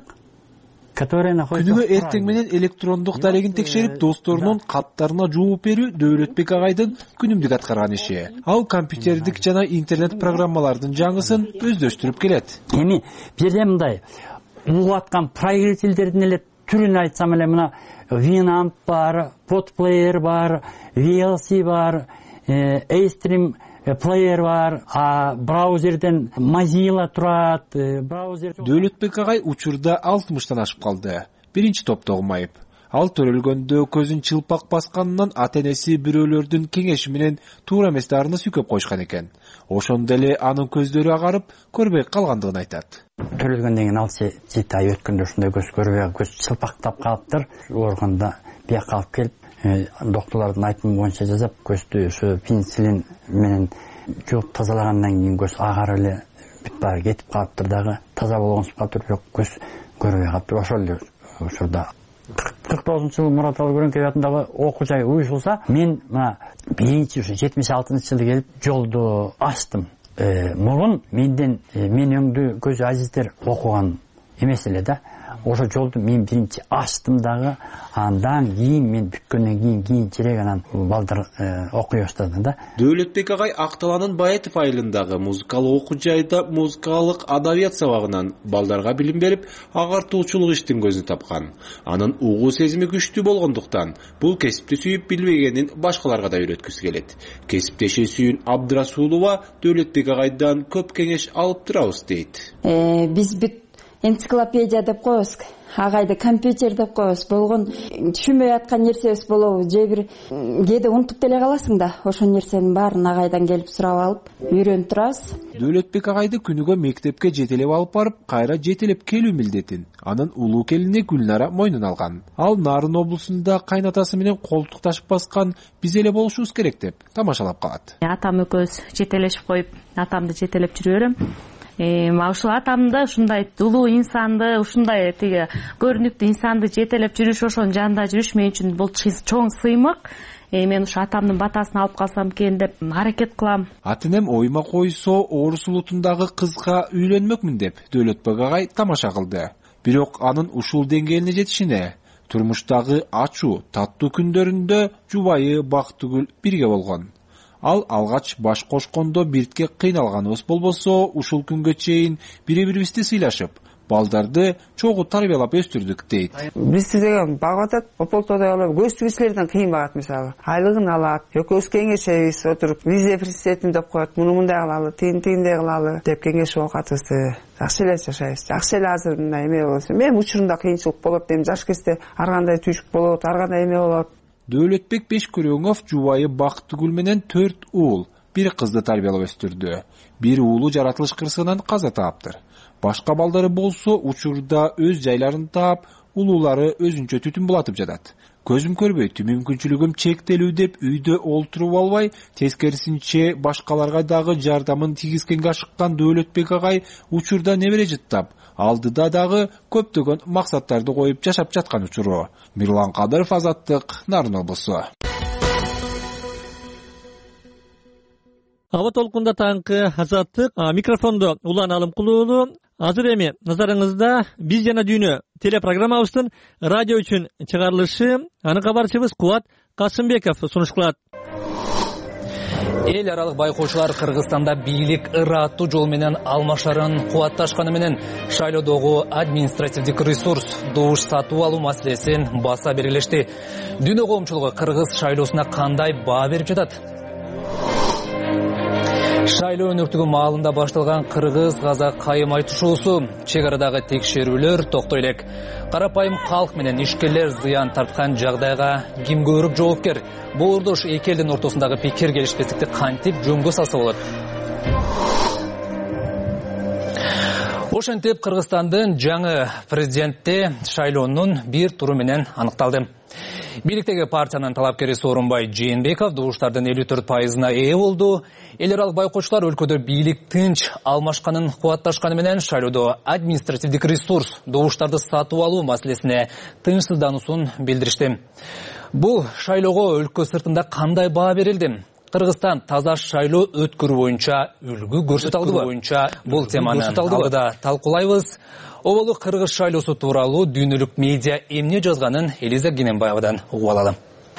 которые находятся в Күнүгө Праге. эртең менен электрондук дарегин текшерип, досторунун каттарына жооп берүү Дөөлөтбек агайдын күнүмдүк аткарган иши. Ал компьютердик жана интернет программалардын жаңысын өздөштүрүп келет. Эми бирде мындай угуп аткан проигрательдердин эле түрүн айтсам эле мына Winamp бар, Podplayer бар, ви эл си бар, A-Stream плеер бар, а браузерден Mozilla турат, браузер. Дөөлөтбек агай учурда алтымыштан ашып калды. Биринчи топтогу майып. Ал төрөлгөндө көзүн чылпак басканынан ата-энеси бирөөлөрдүн кеңеши менен туура эмес дарыны сүйкөп койушкан экен. Ошондо эле анын көздөрү агарып, көрбөй калгандыгын айтат. Төрөлгөндөн кийин ал жети ай өткөндө ушундай көз көрбөй, көз чылпактап калыптыр. Оорганда бияка алып келип, доктурлардын айтымы боюнча жасап, көздү ушу пенициллин менен жууп тазалагандан кийин көз агарып эле бүт баары кетип калыптыр дагы. Таза болгонсуп калыптыр, бирок көз көрбөй калыптыр. Ошол эле учурда кырк тогузунчу жылы Мурат Алгөрөнкөй атындагы окуу жай уюшулса, мен мына биринчи ушу жетимиш алтынчы жылы келип жолду ачтым. Мурун менден мен өңдү көзү азиздер окуган эмес эле да. Ошо жолду мен биринчи ачтым дагы, андан кийин мен бүткөндөн кийин кийинчерээк анан балдар окуй баштады да. Дөөлөтбек агай Акталанын Баятов айылындагы музыкалык окуу жайда музыкалык адабият сабагынан балдарга билим берип, агартуучулук иштин көзүн тапкан. Анын угуу сезими күчтүү болгондуктан бул кесипти сүйүп билбегенин башкаларга да үйрөткүсү келет. Кесиптеши Сүйүн Абдрасулова Дөөлөтбек агайдан көп кеңеш алып турабыз дейт. Биз бүт энциклопедия деп коебуз, агайды компьютер деп коебуз. Болгон түшүнбөй аткан нерсебиз болобу, же бир кээде унутуп деле каласың да. Ошол нерсенин баарын агайдан келип сурап алып, үйрөнүп турабыз. Дөөлөтбек агайды күнүгө мектепке жетелеп алып барып, кайра жетелеп келүү милдетин анын улуу келине Гүлнара мойнуна алган. Ал Нарын облусунда кайнатасы менен колтукташып баскан биз эле болушубуз керек деп тамашалап калат. Атам экөөбүз жетелешип коюп, атамды жетелеп жүрө берем. Эми ушул атамды ушундай улуу инсанды, ушундай тиги көрүнүктүү инсанды жетелеп жүрүш, ошонун жанында жүрүш мен үчүн бул чоң сыймык. Мен ушу атамдын батасын алып калсам экен деп аракет кылам. Атынем оюма койсо, орус улутундагы кызга үйлөнмөкмүн деп Дөөлөтбек агай тамаша кылды. Бирок анын ушул деңгээлине жетишине турмуштагы ачуу таттуу күндөрүндө жубайы Бактыгүл бирге болгон. Ал алгач баш кошкондо биртке кыйналганыбыз болбосо, ушул күнгө чейин бири-бирибизди сыйлашып, балдарды чогуу тарбиялап өстүрдүк дейт. Бизди деген багып атат, ополтоодой алып, көзсүз кишилерден кыйын багат мисалы. Айлыгын алат, экөөбүз кеңешебиз, отуруп, визе президентин деп коет, муну мындай кылалы, тигин тигиндей кылалы деп кеңешип окатыбызды. Жакшы эле жашайбыз. Жакшы эле азыр мындай эме болсо. Мен учурунда кыйынчылык болот дейм, жаш кезде ар кандай түйшүк болот, ар кандай эме болот. Дөөлөтбек Бешкөрөңов жубайы Бактыгүл менен төрт уул, бир кызды тарбиялап өстүрдү. Бир уулу жаратылыш кырсыгынан каза таптыр. Башка балдары болсо учурда өз жайларын таап, улуулары өзүнчө түтүн булатып жатат. Көзүм көрбөйт, мүмкүнчүлүгүм чектелүү деп үйдө олтуруп албай, тескерисинче башкаларга дагы жардамын тийгизгенге ашыккан Дөөлөтбек агай учурда небере жыттап, алдыда дагы көптөгөн максаттарды коюп жашап жаткан учуру. Мирлан Кадыров, Азаттык, Нарын облусу. Аба толкунда таңкы Азаттык, микрофондо Улан Алымкулуулу. Азыр эми назарыңызда биз жана дүйнө телепрограммабыздын радио үчүн чыгарылышы, аны кабарчыбыз Кубат Касымбеков сунуш кылат. Эл аралык байкоочулар Кыргызстанда бийлик ыраттуу жол менен алмашарын кубатташканы менен шайлоодогу административдик ресурс добуш сатып алуу маселесин баса белгилешти. Дүйнө коомчулугу кыргыз шайлоосуна кандай баа берип жатат? Шайлоо өнөктүгү маалында башталган кыргыз-казак кайым айтышуусу, чек арадагы текшерүүлөр токтой элек. Карапайым калк менен ишкерлер зыян тарткан жагдайга ким көбүрөөк жоопкер? Бул ордош эки элдин ортосундагы пикир келишпестикти кантип жөнгө салса болот? Ошентип Кыргызстандын жаңы президенти шайлоонун бир туру менен аныкталды. Бийликтеги партиянын талапкери Сооронбай Жээнбеков добуштардын элүү төрт пайызына ээ болду. Эл аралык байкоочулар өлкөдө бийлик тынч алмашканын кубатташканы менен шайлоодо административдик ресурс добуштарды сатып алуу маселесине тынчсыздануусун билдиришти. Бул шайлоого өлкө сыртында кандай баа берилди? Кыргызстан таза шайлоо өткөрүү боюнча үлгү көрсөтө алдыбы? Боюнча бул теманы алдыда талкуулайбыз. Оболук кыргыз шайлоосу тууралуу дүйнөлүк медиа эмне жазганын Элиза Гененбаевадан угуп алалы.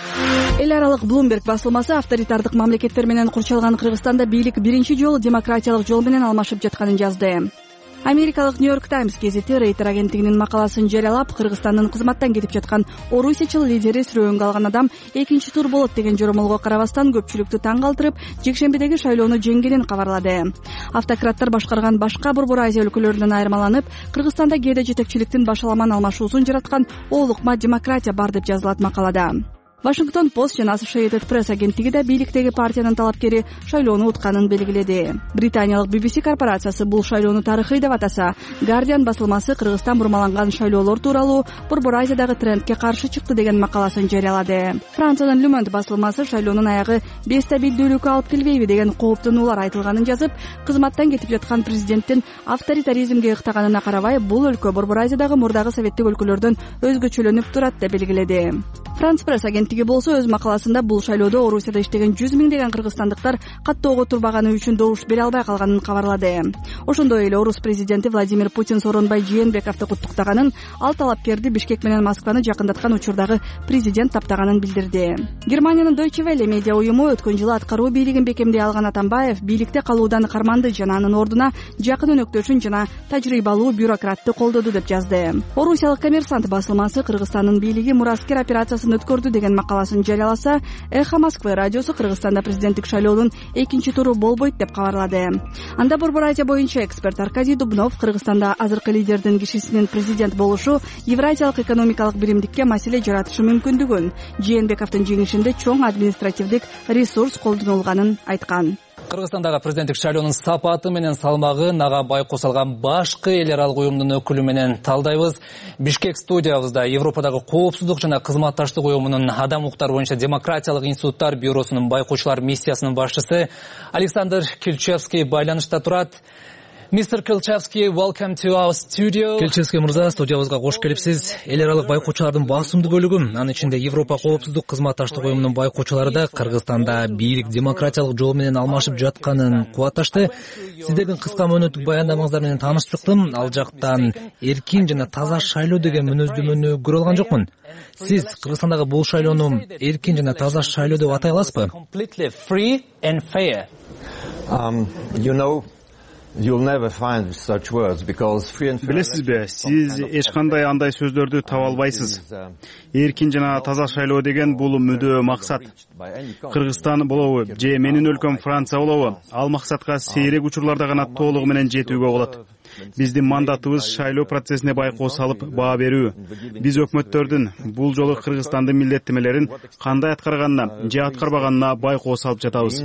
Эл аралык Bloomberg басылмасы авторитардык мамлекеттер менен курчалган Кыргызстанда бийлик биринчи жолу демократиялык жол менен алмашып жатканын жазды. Америкалык New York Times гезити Рейтер агенттигинин макаласын жарыялап, Кыргызстандын кызматтан кетип жаткан орусиячыл лидери сүрөөнгө алган адам экинчи тур болот деген жоромолго карабастан көпчүлүктү таң калтырып, жекшембидеги шайлоону жеңгенин кабарлады. Автократтар башкарган башка Борбор Азия өлкөлөрүнөн айырмаланып, Кыргызстанда кээде жетекчиликтин башаламан алмашуусун жараткан оолукма демократия бар деп жазылат макалада. Вашингтон Пост жана Associated Press агенттиги да бийликтеги партиянын талапкери шайлоону утканын белгиледи. Британиялык би би си корпорациясы бул шайлоону тарыхый деп атаса, Guardian басылмасы Кыргызстан бурмаланган шайлоолор тууралуу Борбор Азиядагы трендке каршы чыкты деген макаласын жарыялады. Франциянын Le Monde басылмасы шайлоонун аягы бестабилдүүлүккө алып келбейби деген кооптонуулар айтылганын жазып, кызматтан кетип жаткан президенттин авторитаризмге ыктаганына карабай, бул өлкө Борбор Азиядагы мурдагы советтик өлкөлөрдөн өзгөчөлөнүп турат деп белгиледи. France Press агенттиги болсо өз макаласында бул шайлоодо Орусияда иштеген жүз миңдеген кыргызстандыктар каттоого турбаганы үчүн добуш бере албай калганын кабарлады. Ошондой эле орус президенти Владимир Путин Сооронбай Жээнбековду куттуктаганын, ал талапкерди Бишкек менен Москваны жакындаткан учурдагы президент таптаганын билдирди. Германиянын Deutsche Welle медиа уюму өткөн жылы аткаруу бийлигин бекемдей алган Атамбаев бийликте калуудан карманды жана анын ордуна жакын өнөктөшүн жана тажрыйбалуу бюрократты колдоду деп жазды. Орусиялык Коммерсант басылмасы Кыргызстандын бийлиги мураскер операциясын өткөрдү деген макаласын жарыяласа, Эхо Москвы радиосу Кыргызстанда президенттик шайлоонун экинчи туру болбойт деп кабарлады. Анда Борбор Азия боюнча эксперт Аркадий Дубнов Кыргызстанда азыркы лидердин кишисинин президент болушу Евразиялык экономикалык биримдикке маселе жаратышы мүмкүндүгүн, Жээнбековдун жеңишинде чоң административдик ресурс колдонулганын айткан. Кыргызстандагы президенттик шайлоонун сапаты менен салмагы нага байкосалган башкы эл аралык уюмдун өкүлү менен талдайбыз. Бишкек студиябызда Европадагы коопсуздук жана кызматташтык уюмунун адам укуктары боюнча демократиялык институттар бюросунун байкоочулар миссиясынын башчысы Александр Кильчевский байланышта турат. мистер Kelchevsky, welcome to our studio. Kelchevsky мырза, студиябызга кош келипсиз. Эл аралык байкоочулардын басымдуу бөлүгү, анын ичинде Европа коопсуздук кызматташтык уюмунун байкоочулары да Кыргызстанда бийлик демократиялык жол менен алмашып жатканын кубатташты. Сиздердин кыска мөөнөттүк баяндамаңыздар менен таанышып чыктым. Ал жактан эркин жана таза шайлоо деген мүнөздөмөнү көрө алган жокмун. Сиз Кыргызстандагы бул шайлоону эркин жана таза шайлоо деп атай аласызбы? Completely free and fair. Um, you know, you'll never find such words because free and fair. Билесизби, сиз эч кандай андай сөздөрдү таба албайсыз. Эркин жана таза шайлоо деген бул мүдөө максат. Кыргызстан болобу же менин өлкөм Франция болобу, ал максатка сейрек учурларда гана толугу менен жетүүгө болот. Биздин мандатыбыз шайлоо процессине байкоо салып баа берүү. Биз өкмөттөрдүн бул жолу Кыргызстандын милдеттемелерин кандай аткарганына же аткарбаганына байкоо салып жатабыз.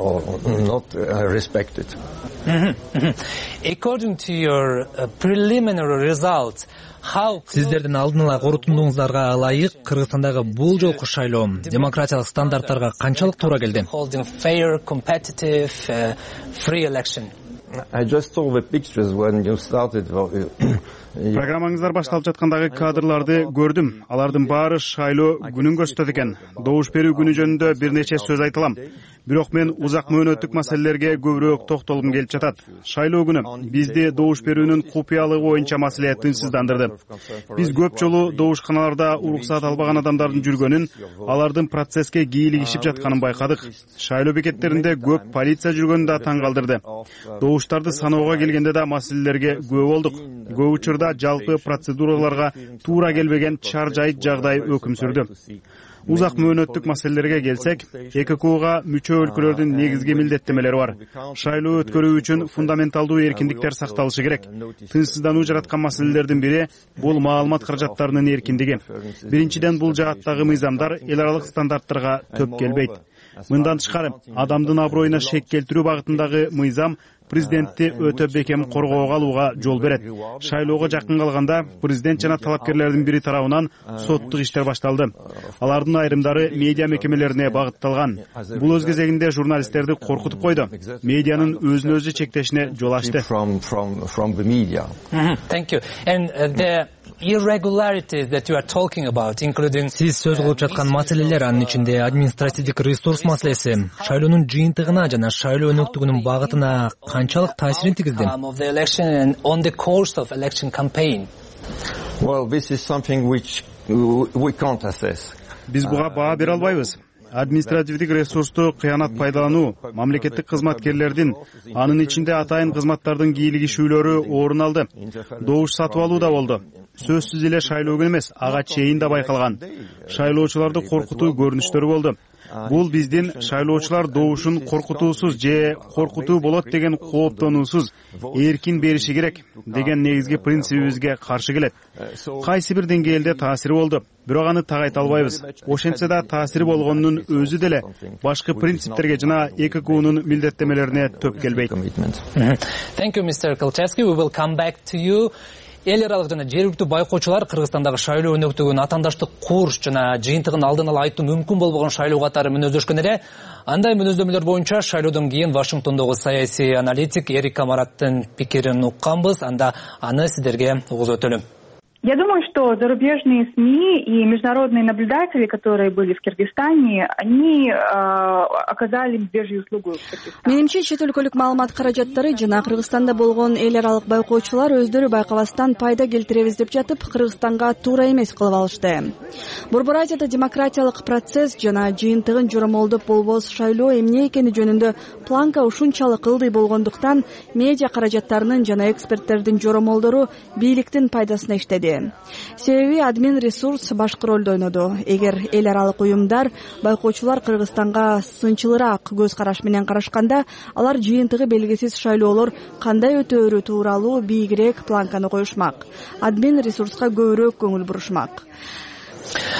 According to your preliminary results, Сиздердин алдын ала корутундуңуздарга ылайык Кыргызстандагы бул жолку шайлоо демократиялык стандарттарга канчалык туура келди? Fair, competitive, uh, free election. I just saw the pictures when you started. Программаңыздар башталып жаткандагы кадрларды көрдүм. Алардын баары шайлоо күнүн көрсөтөт экен. Добуш берүү күнү жөнүндө бир нече сөз айтылам. Бирок мен узак мөөнөттүк маселелерге көбүрөөк токтолгум келип жатат. Шайлоо күнү бизди добуш берүүнүн купуялыгы боюнча маселе тынчсыздандырды. Биз көп жолу добушканаларда уруксаат албаган адамдардын жүргөнүн, алардын процесске кийлигишип жатканын байкадык. Шайлоо бекеттеринде көп полиция жүргөнү да таң калтырды. Добуштарды саноого келгенде да маселелерге күбө болдук. Көп учурда жалпы процедураларга туура келбеген чар-жайыт жагдай өкүм сүрдү. Узак мөөнөттүк маселелерге келсек, Э К Кга мүчө өлкөлөрдүн негизги милдеттемелери бар. Шайлоо өткөрүү үчүн фундаменталдуу эркиндиктер сакталышы керек. Тынчсыздануу жараткан маселелердин бири бул маалымат каражаттарынын эркиндиги. Биринчиден, бул жааттагы мыйзамдар эл аралык стандарттарга төп келбейт. Мындан тышкары, адамдын аброюна шек келтирүү багытындагы мыйзам президентти өтө бекем коргоого алууга жол берет. Шайлоого жакын калганда президент жана талапкерлердин бири тарабынан соттук иштер башталды. Алардын айрымдары медиа мекемелерине багытталган. Бул өз кезегинде журналисттерди коркутуп койду. Медианын өзүн өзү чектешине жол ачты. Thank you. And uh, the irregularities that you are talking about, including Сиз сөз кылып жаткан маселелер, анын ичинде административдик ресурс маселеси, шайлоонун жыйынтыгына жана шайлоо өнөктүгүнүн багытына канчалык таасирин тийгизди? of the election and on the course of election campaign. Well, this is something which we can't assess. Биз буга баа бере албайбыз. Административдик ресурсту кыянат пайдалануу, мамлекеттик кызматкерлердин, анын ичинде атайын кызматтардын кийлигишүүлөрү орун алды. Добуш сатып алуу да болду. Сөзсүз эле шайлоо күнү эмес, ага чейин да байкалган. Шайлоочуларды коркутуу көрүнүштөрү болду. Бул биздин шайлоочулар добушун коркутуусуз же коркутуу болот деген кооптонуусуз эркин бериши керек деген негизги принцибибизге каршы келет. Кайсы бир деңгээлде таасири болду, бирок аны так айта албайбыз. Ошентсе да таасири болгонунун өзү деле башкы принциптерге жана Э К Кнун милдеттемелерине төп келбейт. Thank you, Mister Kelchevsky. We will come back to you. Эл аралык жана жергиликтүү байкоочулар Кыргызстандагы шайлоо өнөктүгүн атаандаштык курс жана жыйынтыгын алдын ала айтуу мүмкүн болбогон шайлоо катары мүнөздөшкөн эле. Андай мүнөздөмөлөр боюнча шайлоодон кийин Вашингтондогу саясий аналитик Эрик Камараттын пикирин укканбыз. Анда аны сиздерге угузуп өтөлүм. Я думаю, что зарубежные СМИ и международные наблюдатели, которые были в Кыргызстане, они э, оказали медвежью услугу. Менимче, чет өлкөлүк маалымат каражаттары жана Кыргызстанда болгон эл аралык байкоочулар өздөрү байкабастан пайда келтиребиз деп жатып, Кыргызстанга туура эмес кылып алышты. Борбор Азияда демократиялык процесс жана жыйынтыгын жоромолдоп болбос шайлоо эмне экени жөнүндө планка ушунчалык ылдый болгондуктан медиа каражаттарынын жана эксперттердин жоромолдору бийликтин пайдасына иштеди. Себеби админ ресурс башкы ролду ойноду. Эгер эл аралык уюмдар байкоочулар Кыргызстанга сынчылыраак көз караш менен карашканда, алар жыйынтыгы белгисиз шайлоолор кандай өтөөрү тууралуу бийигирээк планканы коюшмак. Админ ресурска көбүрөөк көңүл бурушмак.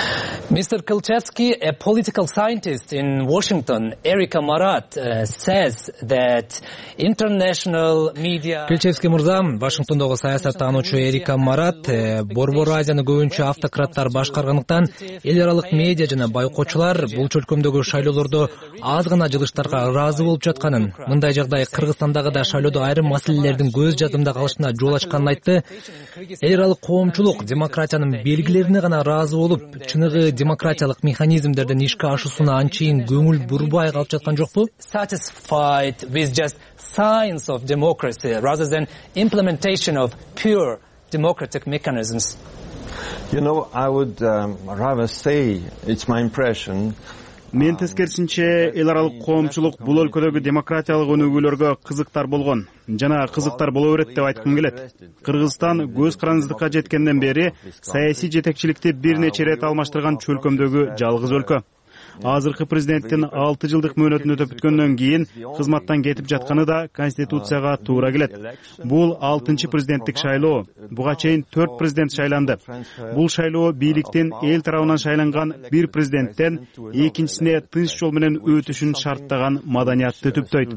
Mister Kilchevsky, a political scientist in Washington, Erika Marat, uh, says that international media... Kilchevsky мырза, Вашингтондогу саясаттануучу Эрика Марат, Борбор Азияны көбүнчө автократтар башкаргандыктан эл аралык медиа жана байкоочулар бул чөлкөмдөгү шайлоолордо аз гана жылыштарга ыраазы болуп жатканын, мындай жагдай Кыргызстандагы да шайлоодо айрым маселелердин көз жадымда калышына жол ачканын айтты. Эл аралык коомчулук демократиянын белгилерине гана ыраазы болуп, чыныгы демократиялык механизмдердин ишке ашуусуна анчейин көңүл бурбай калып жаткан жокпу? Satisfied with just signs of democracy rather than implementation of pure democratic mechanisms. You know, I would um, rather say it's my impression. Мен тескерисинче эл аралык коомчулук бул өлкөдөгү демократиялык өнүгүүлөргө кызыктар болгон жана кызыктар боло берет деп айткым келет. Кыргызстан көз карандыздыкка жеткенден бери саясий жетекчиликти бир нече ирет алмаштырган чөлкөмдөгү жалгыз өлкө. Азыркы президенттин алты жылдык мөөнөтүн өтөп бүткөндөн кийин кызматтан кетип жатканы да конституцияга туура келет. Бул алтынчы президенттик шайлоо. Буга чейин төрт президент шайланды. Бул шайлоо бийликтин эл тарабынан шайланган бир президенттен экинчисине тынч жол менен өтүшүн шарттаган маданиятты түптөйт.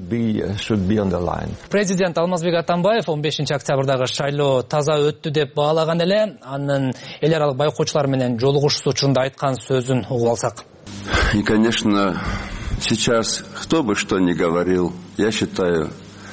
Президент Алмазбек Атамбаев он бешинчи октябрдагы шайлоо таза өттү деп баалаган эле, анын эл аралык байкоочулар менен жолугушуу учурунда айткан сөзүн угуп алсак. И, конечно, сейчас кто бы что ни говорил, я считаю...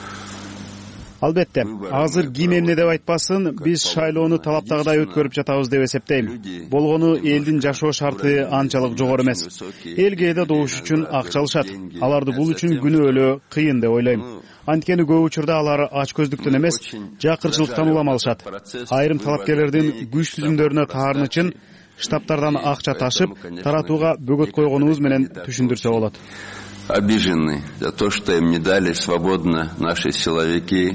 Албетте, азыр ким эмне деп айтпасын, биз шайлоону талаптагыдай өткөрүп жатабыз деп эсептейм. Болгону элдин жашоо шарты анчалык жогору эмес. Эл кээде добуш үчүн акча алышат. Аларды бул үчүн күнөөлөө кыйын деп ойлойм. Анткени көп учурда алар ач көздүктөн эмес, жакырчылыктан улам алышат. Айрым талапкерлердин күч түзүмдөрүнө таарын үчүн штабтардан акча ташып, таратууга бөгөт койгонубуз менен түшүндүрсө болот. Обижены за то, что им не дали свободно наши силовики.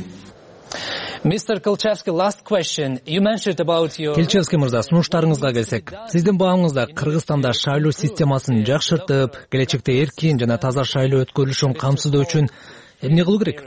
Mister Kilchevsky, last question. You mentioned about your... Kilchevsky мырза, сунуштарыңызга келсек. Сиздин бааңызда Кыргызстанда шайлоо системасын жакшыртып, келечекте эркин жана таза шайлоо өткөрүлүшүн камсыздоо үчүн эмне кылуу керек?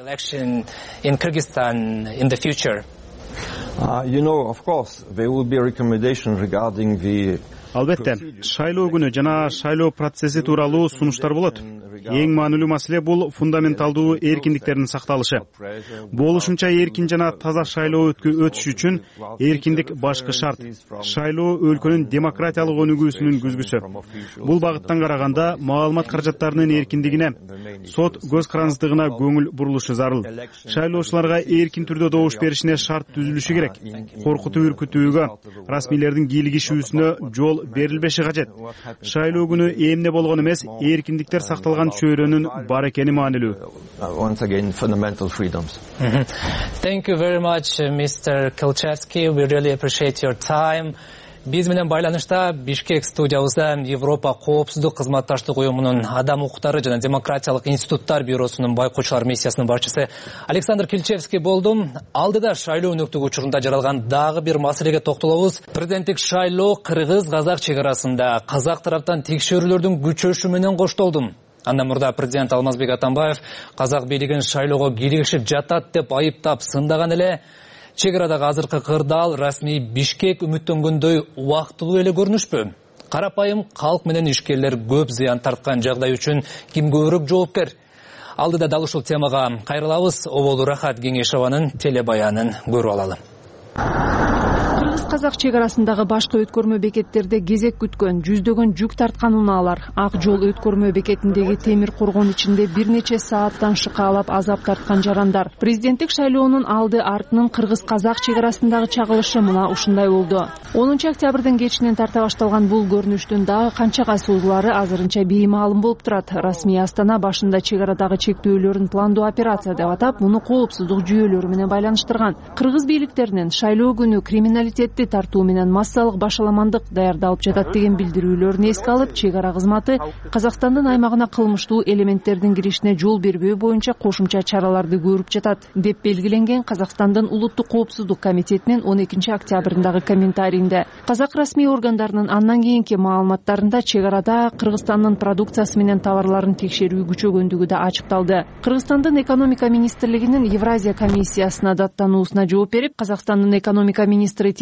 In Kyrgyzstan in the future. Uh, you know, of course, there will be a recommendation regarding the... Албетте, шайлоо күнү жана шайлоо процесси тууралуу сунуштар болот. Эң маанилүү маселе бул фундаменталдуу эркиндиктердин сакталышы. Болушунча эркин жана таза шайлоо өтүш үчүн эркиндик башкы шарт. Шайлоо өлкөнүн демократиялык өнүгүүсүнүн күзгүсү. Бул багыттан караганда маалымат каражаттарынын эркиндигине, сот көз карандыздыгына көңүл бурулушу зарыл. Шайлоочуларга эркин түрдө добуш беришине шарт түзүлүшү керек. Коркутуу үркүтүүгө, расмийлердин кийлигишүүсүнө жол берилбеши кажет. Шайлоо күнү эмне болгон эмес, эркиндиктер сакталган чөйрөнүн бар экени маанилүү. Once again, fundamental freedoms. Mm-hmm. Thank you very much, Mister Kilchevsky. We really appreciate your time. Биз менен байланышта Бишкек студиябызда Европа коопсуздук кызматташтык уюмунун адам укуктары жана демократиялык институттар бюросунун байкоочулар миссиясынын башчысы Александр Kilchevsky болду. Алдыда шайлоо өнөктүгү учурунда жаралган дагы бир маселеге токтолобуз. Президенттик шайлоо кыргыз-казак чек арасында казак тараптан текшерүүлөрдүн күчөшү менен коштолду. Андан мурда президент Алмазбек Атамбаев казак бийлигин шайлоого киригишип жатат деп айыптап сындаган эле. Чек арадагы азыркы кырдаал расмий Бишкек үмүттөнгөндөй убактылуу эле көрүнүшпү? Карапайым калк менен ишкерлер көп зыян тарткан жагдай үчүн ким көбүрөөк жоопкер? Алдыда дал ушул темага кайрылабыз. Оболу Рахат Кеңешованын телебаянын көрүп алалы. Кыргыз-казак чек арасындагы башкы өткөрмө бекеттерде кезек күткөн жүздөгөн жүк тарткан унаалар, Ак жол өткөрмө бекетиндеги темир коргон ичинде бир нече сааттан шыкаалап азап тарткан жарандар. Президенттик шайлоонун алды артынын кыргыз-казак чек арасындагы чагылышы мына ушундай болду. онунчу октябрдын кечинен тарта башталган бул көрүнүштүн дагы канчага созулары азырынча беймаалым болуп турат. Расмий Астана башында чек арадагы чектөөлөрүн пландуу операция деп атап, муну коопсуздук жүйөлөрү менен байланыштырган. Кыргыз бийликтеринин шайлоо күнү криминалитетти тартуу менен массалык башаламандык даярдалып жатат деген билдирүүлөрүн эске алып, чек ара кызматы Казакстандын аймагына кылмыштуу элементтердин киришине жол бербөө боюнча кошумча чараларды көрүп жатат деп белгиленген Казакстандын улуттук коопсуздук комитетинин он экинчи октябрындагы комментарийинде. Казак расмий органдарынын андан кийинки маалыматтарында чек арада Кыргызстандын продукциясы менен товарларын текшерүү күчөгөндүгү да ачыкталды. Кыргызстандын экономика министрлигинин Евразия комиссиясына даттануусуна жооп берип, Казакстандын экономика министри Тимур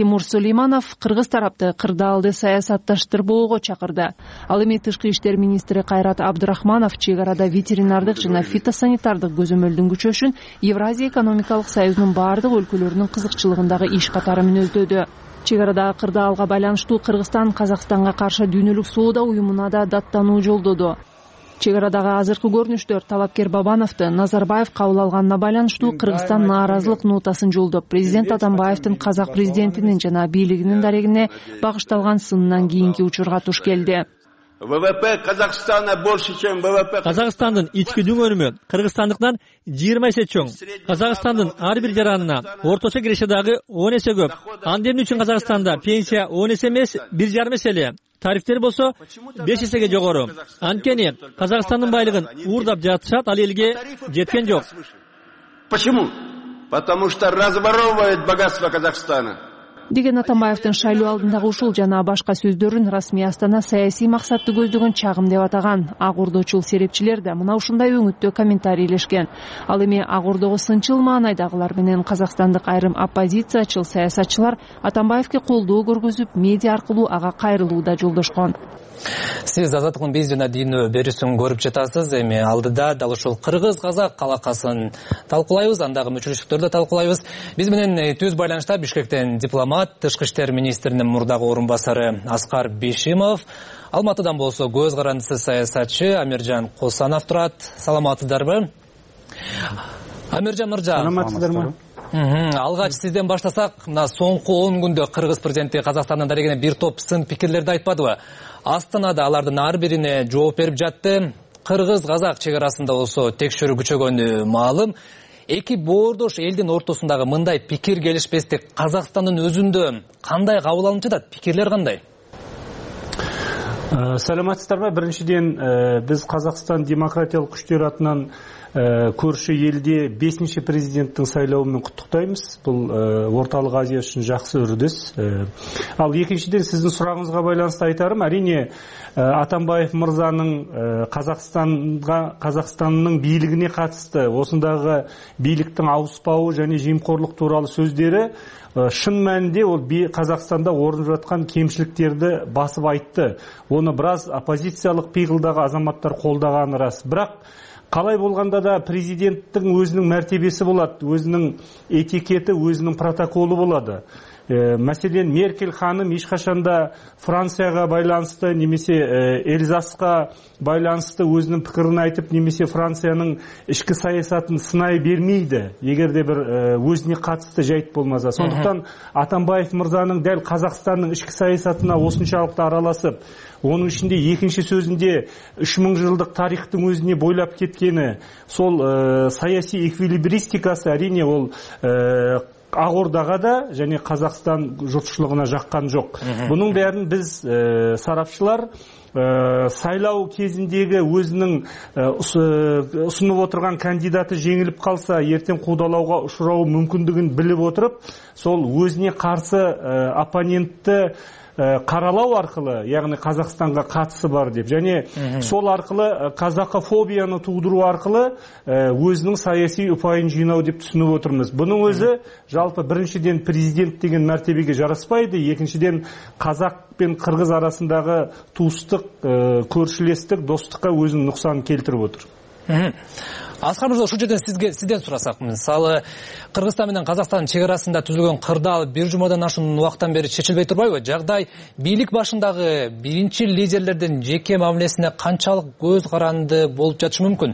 Тимур Сулейманов кыргыз тарапты кырдаалды саясатташтырбоого чакырды. Ал эми тышкы иштер министри Кайрат Абдырахманов чек арада ветеринардык жана фитосанитардык көзөмөлдүн күчөшүн Евразия экономикалык союзунун бардык өлкөлөрүнүн кызыкчылыгындагы иш катары мүнөздөдү. Чек арадагы кырдаалга байланыштуу Кыргызстан Казакстанга каршы дүйнөлүк соода уюмуна да даттануу жолдоду. Чек арадагы азыркы көрүнүштөр талапкер Бабановду Назарбаев кабыл алганына байланыштуу Кыргызстан нааразылык нотасын жолдоп, президент Атамбаевдин казак президентинин жана бийлигинин дарегине багышталган сынынан кийинки учурга туш келди. ВВП Казахстана больше, чем ВВП. Казакстандын ички дүңөнүмү Кыргызстандыктан жыйырма эсе чоң. Казакстандын ар бир жаранына орточо киреше дагы он эсе көп. Андемин үчүн Казакстанда пенсия он эсе эмес, бир жарым эсе эле. Тарифтер болсо беш эсеге жогору. Анткени Казакстандын байлыгын уурдап жатышат, ал элге жеткен жок. Почему? Потому что разворовывает богатство Казахстана. Деген Атамбаевдин шайлоо алдындагы ушул жана башка сөздөрүн расмий Астана саясий максатты көздөгөн чагым деп атаган. Ак Ордочул серепчилер да мына ушундай өңүттө комментарийлешкен. Ал эми Ак Ордого сынчыл маанайдагылар менен казакстандык айрым оппозициячыл саясатчылар Атамбаевге колдоо көргөзүп, медиа аркылуу ага кайрылууда жолдошкон. Сиз Азаттыктын биздин дүйнө берүүсүн көрүп жатасыз. Эми алдыда дал ушул кыргыз-казак алакасын талкуулайбыз, андагы мүчөлүштүктөрдү талкуулайбыз. Биз менен түз байланышта Бишкектен дипломат, тышкы иштер министринин мурдагы орун басары Аскар Бишимов, Алматыдан болсо көз карандысы саясатчы Амиржан Косанов турат. Саламатсыздарбы? Амиржан мырза. Саламатсыздарбы? Алгач сизден баштасак, мына соңку он күндө Кыргыз президенти Казакстандын дарегине бир топ сын пикирлерди айтпадыбы? Астанада алардын ар бирине жооп берип жатты. Кыргыз-казак чек арасында болсо текшерүү күчөгөнү маалым. Эки боордош элдин ортосундагы мындай пикир келишпестик Казакстандын өзүндө кандай кабыл алынып жатат? Пикирлер кандай? Саламатсыздарбы? Биринчиден, биз Казакстан демократиялык күчтөр атынан көрші елде бесінші президенттің сайлауымен құттықтаймыз. Бұл орталық Азия үшін жақсы үрдіс. Ал екіншіден сіздің сұрағыңызға байланысты айтарым, әрине Атамбаев мырзаның Қазақстанға, Қазақстанның билігіне қатысты осындағы биліктің ауыспауы және жемқорлық туралы сөздері шын мәнінде ол Қазақстанда орын жатқан кемшіліктерді басып айтты. Оны біраз оппозициялық пиғылдағы азаматтар қолдағаны рас. Бірақ қалай болғанда да президенттің өзінің мәртебесі болады, өзінің этикеті, өзінің протоколы болады. Мәселен, Меркель ханым ешқашанда Францияға байланысты, немесе Эльзасқа байланысты өзінің пікірін айтып, немесе Францияның ішкі саясатын сынай бермейді, егер де бір өзіне қатысты жайт болмаса. Сондықтан Атамбаев мырзаның дәл Қазақстанның ішкі саясатына осыншалықты араласып, оның ішінде екінші сөзінде үш мың жылдық тарихтың өзіне бойлап кеткені, сол саяси эквилибристикасы әрине ол Ағордаға да және Қазақстан жұртшылығына жаққан жоқ. Бұның бәрін біз сарапшылар сайлау кезіндегі өзінің ұсынып отырған кандидаты жеңіліп қалса, ертең қудалауға ұшырауы мүмкіндігін біліп отырып, сол өзіне қарсы оппонентті қаралау арқылы, яғни Қазақстанға қатысы бар деп, және сол арқылы қазақофобияны тудыру арқылы өзінің саяси ұпайын жинау деп түсініп отырмыз. Бұның өзі жалпы біріншіден президент деген мәртебеге жараспайды, екіншіден қазақ пен қырғыз арасындағы туыстық, көршілестік, достыққа өзінің нұқсан келтіріп отыр. Аскар мырза, ушул жерден сизге сизден сурасак, мисалы Кыргызстан менен Казакстан чек арасында түзүлгөн кырдаал бир жумадан ашуун убакыттан бери чечилбей турбайбы? Жагдай бийлик башындагы биринчи лидерлердин жеке мамилесине канчалык көз каранды болуп жатышы мүмкүн?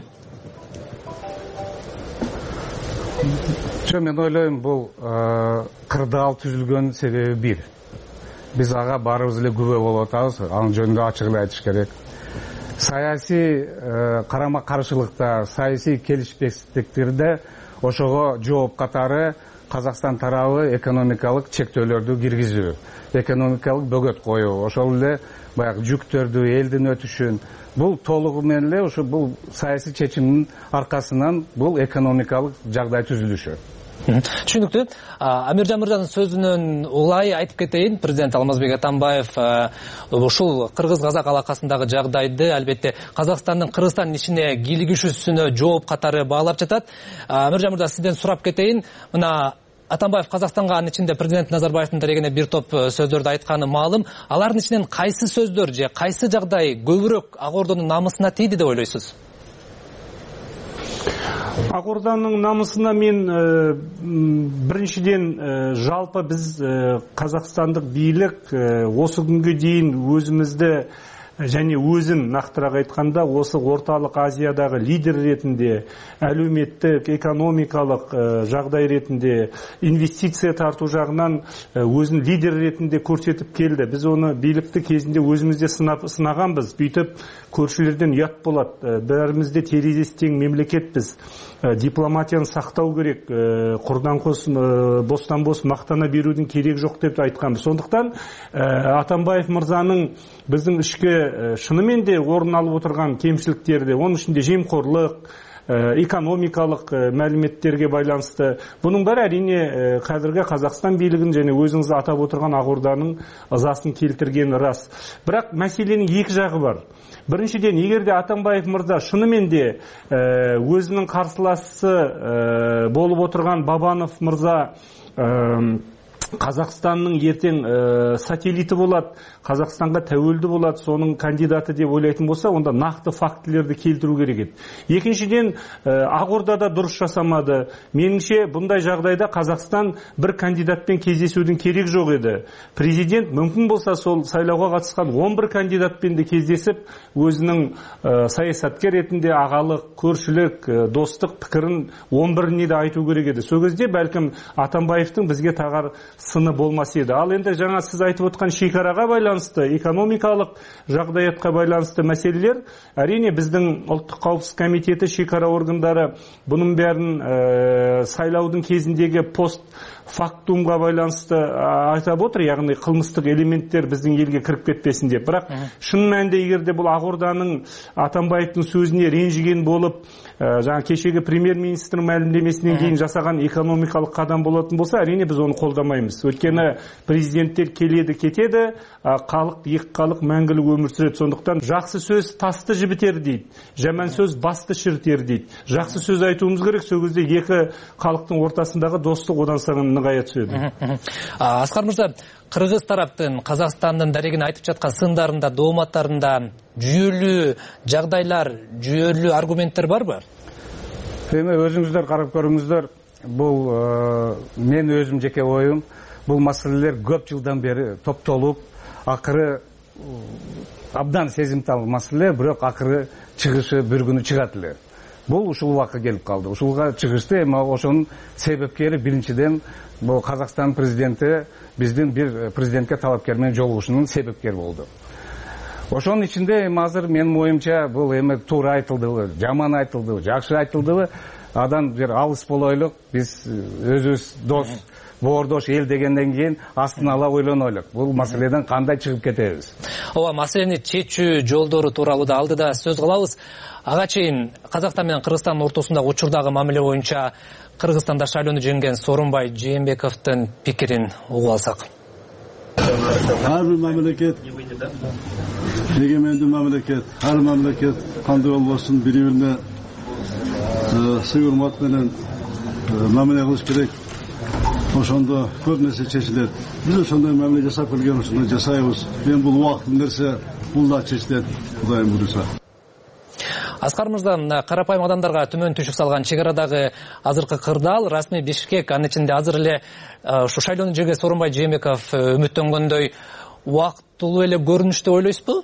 Мен ойлойм, бул кырдаал түзүлгөн себеби бир. Биз ага баарыбыз эле күбө болуп атабыз, анын жөнүндө ачык эле айтыш керек. Саясий карама каршылыктар, саясий келишпестиктерде ошого жооп катары Казакстан тарабы экономикалык чектөөлөрдү киргизүү, экономикалык бөгөт коюу, ошол эле баягы жүктөрдү элдин өтүшүн, бул толугу менен эле ошо бул саясий чечимдин аркасынан бул экономикалык жагдай түзүлүшү. Түшүнүктүү. Амиржан мырзанын сөзүнөн улай айтып кетейин. Президент Алмазбек Атамбаев ушул кыргыз-казак алакасындагы жагдайды албетте Казакстандын Кыргызстан ишине кийлигишүүсүнө жооп катары баалап жатат. Амиржан мырза, сизден сурап кетейин. Мына Атамбаев Казакстанга анын ичинде президент Назарбаевдин дарегине бир топ сөздөрдү айтканы маалым. Алардын ичинен кайсы сөздөр же кайсы жагдай көбүрөөк Ак Ордонун намысына тийди деп ойлойсуз? Ак Ордонун намысына мен биринчиден жалпы биз Казакстандык бийлик осы күнгө дейин өзүмүздү және өзін нақтырақ айтқанда осы орталық Азиядағы лидер ретінде, әлеуметтік, экономикалық жағдай ретінде, инвестиция тарту жағынан өзін лидер ретінде көрсетіп келді. Біз оны билікті кезінде өзімізде сынағанбыз. Бүйтіп көршілерден ұят болады. Бәрімізде терезесі тең мемлекетпіз. Дипломатияны сақтау керек. Құрдан қос, бостан бос мақтана берудің керек жоқ деп айтқанбыз. Сондықтан Атамбаев мырзаның біздің ішкі шынымен де орын алып отырған кемшіліктерді, оның ішінде жемқорлық, экономикалық мәліметтерге байланысты. Бұның бәрі әрине қазіргі Қазақстан билігін және өзіңіз атап отырған Ак Орданың ызасын келтіргені рас. Бірақ мәселенің екі жағы бар. Біріншіден, егерде Атамбаев мырза шынымен де өзінің қарсыласы болып отырған Бабанов мырза Қазақстанның ертең сателлиті болады, Қазақстанға тәуелді болады, соның кандидаты деп ойлайтын болса, онда нақты фактілерді келтіру керек еді. Екіншіден, Ак Ордада дұрыс жасамады. Меніңше, бұндай жағдайда Қазақстан бір кандидатпен кездесудің керек жоқ еді. Президент мүмкін болса сол сайлауға қатысқан он бір кандидатпен де кездесіп, өзінің саясаткер ретінде ағалық, көршілік, достық пікірін он біріне де айту керек еді. Сол кезде бәлкім Атамбаевтың бізге тағар сыны болмас еді. Ал енді жаңа сіз айтып отқан шекараға байланысты, экономикалық жағдаятқа байланысты мәселелер, әрине біздің ұлттық қауіпсіздік комитеті, шекара органдары бұның бәрін сайлаудың кезіндегі пост фактумға байланысты айтап отыр, яғни қылмыстық элементтер біздің елге кіріп кетпесін деп. Бірақ шын мәнінде егерде бұл Ак Орданың Атамбаевтың сөзіне ренжіген болып, жаңа кешегі премьер-министрдің мәлімдемесінен кейін жасаған экономикалық қадам болатын болса, әрине біз оны қолдамаймыз. Өйткені президенттер келеді, кетеді, халық, екі халық мәңгілік өмір сүреді. Сондықтан жақсы сөз тасты жібітер дейді, жаман сөз басты шірітер дейді. Жақсы сөз айтуымыз керек, сол кезде екі халықтың ортасындағы достық одан сайын нығая түседі. Асқар мырза, Қырғыз тараптың Қазақстанның дарегіне айтып жатқан сындарында, дооматтарында жүйелі жағдайлар, жүйелі аргументтер бар ба? Эми өзүңүздөр карап көрүңүздөр, бул мен өзүм жеке оюм, бул маселелер көп жылдан бери топтолуп, акыры абдан сезимтал маселе, бирок акыры чыгышы бир күнү чыгат эле. Бул ушул убакка келип калды. Ушулга чыгышты, эми ошонун себепкери биринчиден бул Казакстан президенти биздин бир президентке талапкер менен жолугушунун себепкери болду. Ошонун ичинде эми азыр менин оюмча бул эми туура айтылдыбы, жаман айтылдыбы, жакшы айтылдыбы, адан бир алыс болойлук, биз өзүбүз дос, боордош эл дегенден кийин астын ала ойлонойлук. Бул маселеден кандай чыгып кетебиз? Ооба, маселени чечүү жолдору тууралуу да алдыда сөз кылабыз. Ага чейин Казакстан менен Кыргызстандын ортосундагы учурдагы мамиле боюнча Кыргызстанда шайлоону жеңген Сооронбай Жээнбековдун пикирин угуп алсак. Ар бир мамлекет, эгемендүү мамлекет, ар мамлекет кандай болбосун бири-бирине сый урмат менен мамиле кылыш керек. Ошондо көп нерсе чечилет. Биз ошондой мамиле жасап келген, ошондой жасайбыз. Эми бул убакыттын нерсе, бул да чечилет, Кудайым буйруса. Аскар мырза, карапайым адамдарга төмөн түшүк салган чегарадагы азыркы кырдаал, расмий Бишкек, анын ичинде азыр эле ушу шайлоону жеңген Сооронбай Жээнбеков үмүттөнгөндөй убактылуу эле көрүнүш деп ойлойсузбу?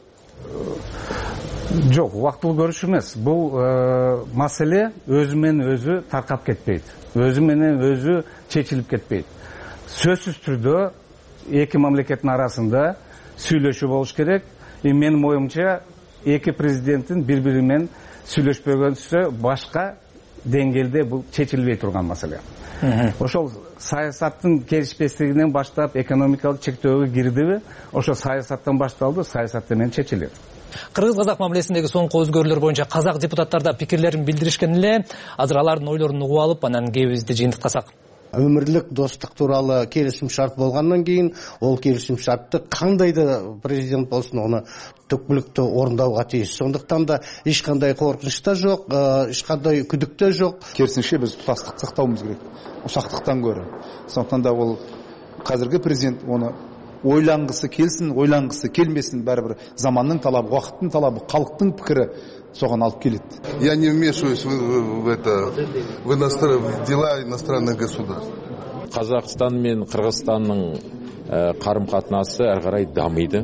Жок, убактылуу көрүш эмес. Бул маселе өзү менен өзү таркап кетпейт. Өзү менен өзү чечилип кетпейт. Сөзсүз түрдө эки мамлекеттин арасында сүйлөшүү болуш керек. Менин оюмча эки президенттин бири-бири менен сүйлөшпөгөнсө башка деңгээлде бул чечилбей турган маселе. Ошол саясаттын келишпестигинен баштап экономикалык чектөөгө кирдиби, ошо саясаттан башталды, саясат менен чечилет. Кыргыз-казак мамилесиндеги соңку өзгөрүүлөр боюнча казак депутаттар да пикирлерин билдиришкен эле. Азыр алардын ойлорун угуп алып, анан кебибизди жыйынтыктасак. өмірлік достық туралы келісім шарт болғаннан кейін ол келісім шартты қандай да президент болсын оны түпкілікті орындауға тиіс. Сондықтан да ешқандай қорқыныш та жоқ, ешқандай күдік те жоқ. Керісінше біз тұтастық сақтауымыз керек, ұсақтықтан гөрі. Сондықтан да ол қазіргі президент оны ойланғысы келсін, ойланғысы келмесін, бәрібір заманның талабы, уақыттың талабы, халықтың пікірі соған алып келеді. Я не вмешиваюсь в это в в дела иностранных государств. Қазақстан мен Қырғызстанның қарым-қатынасы әрі қарай дамиды.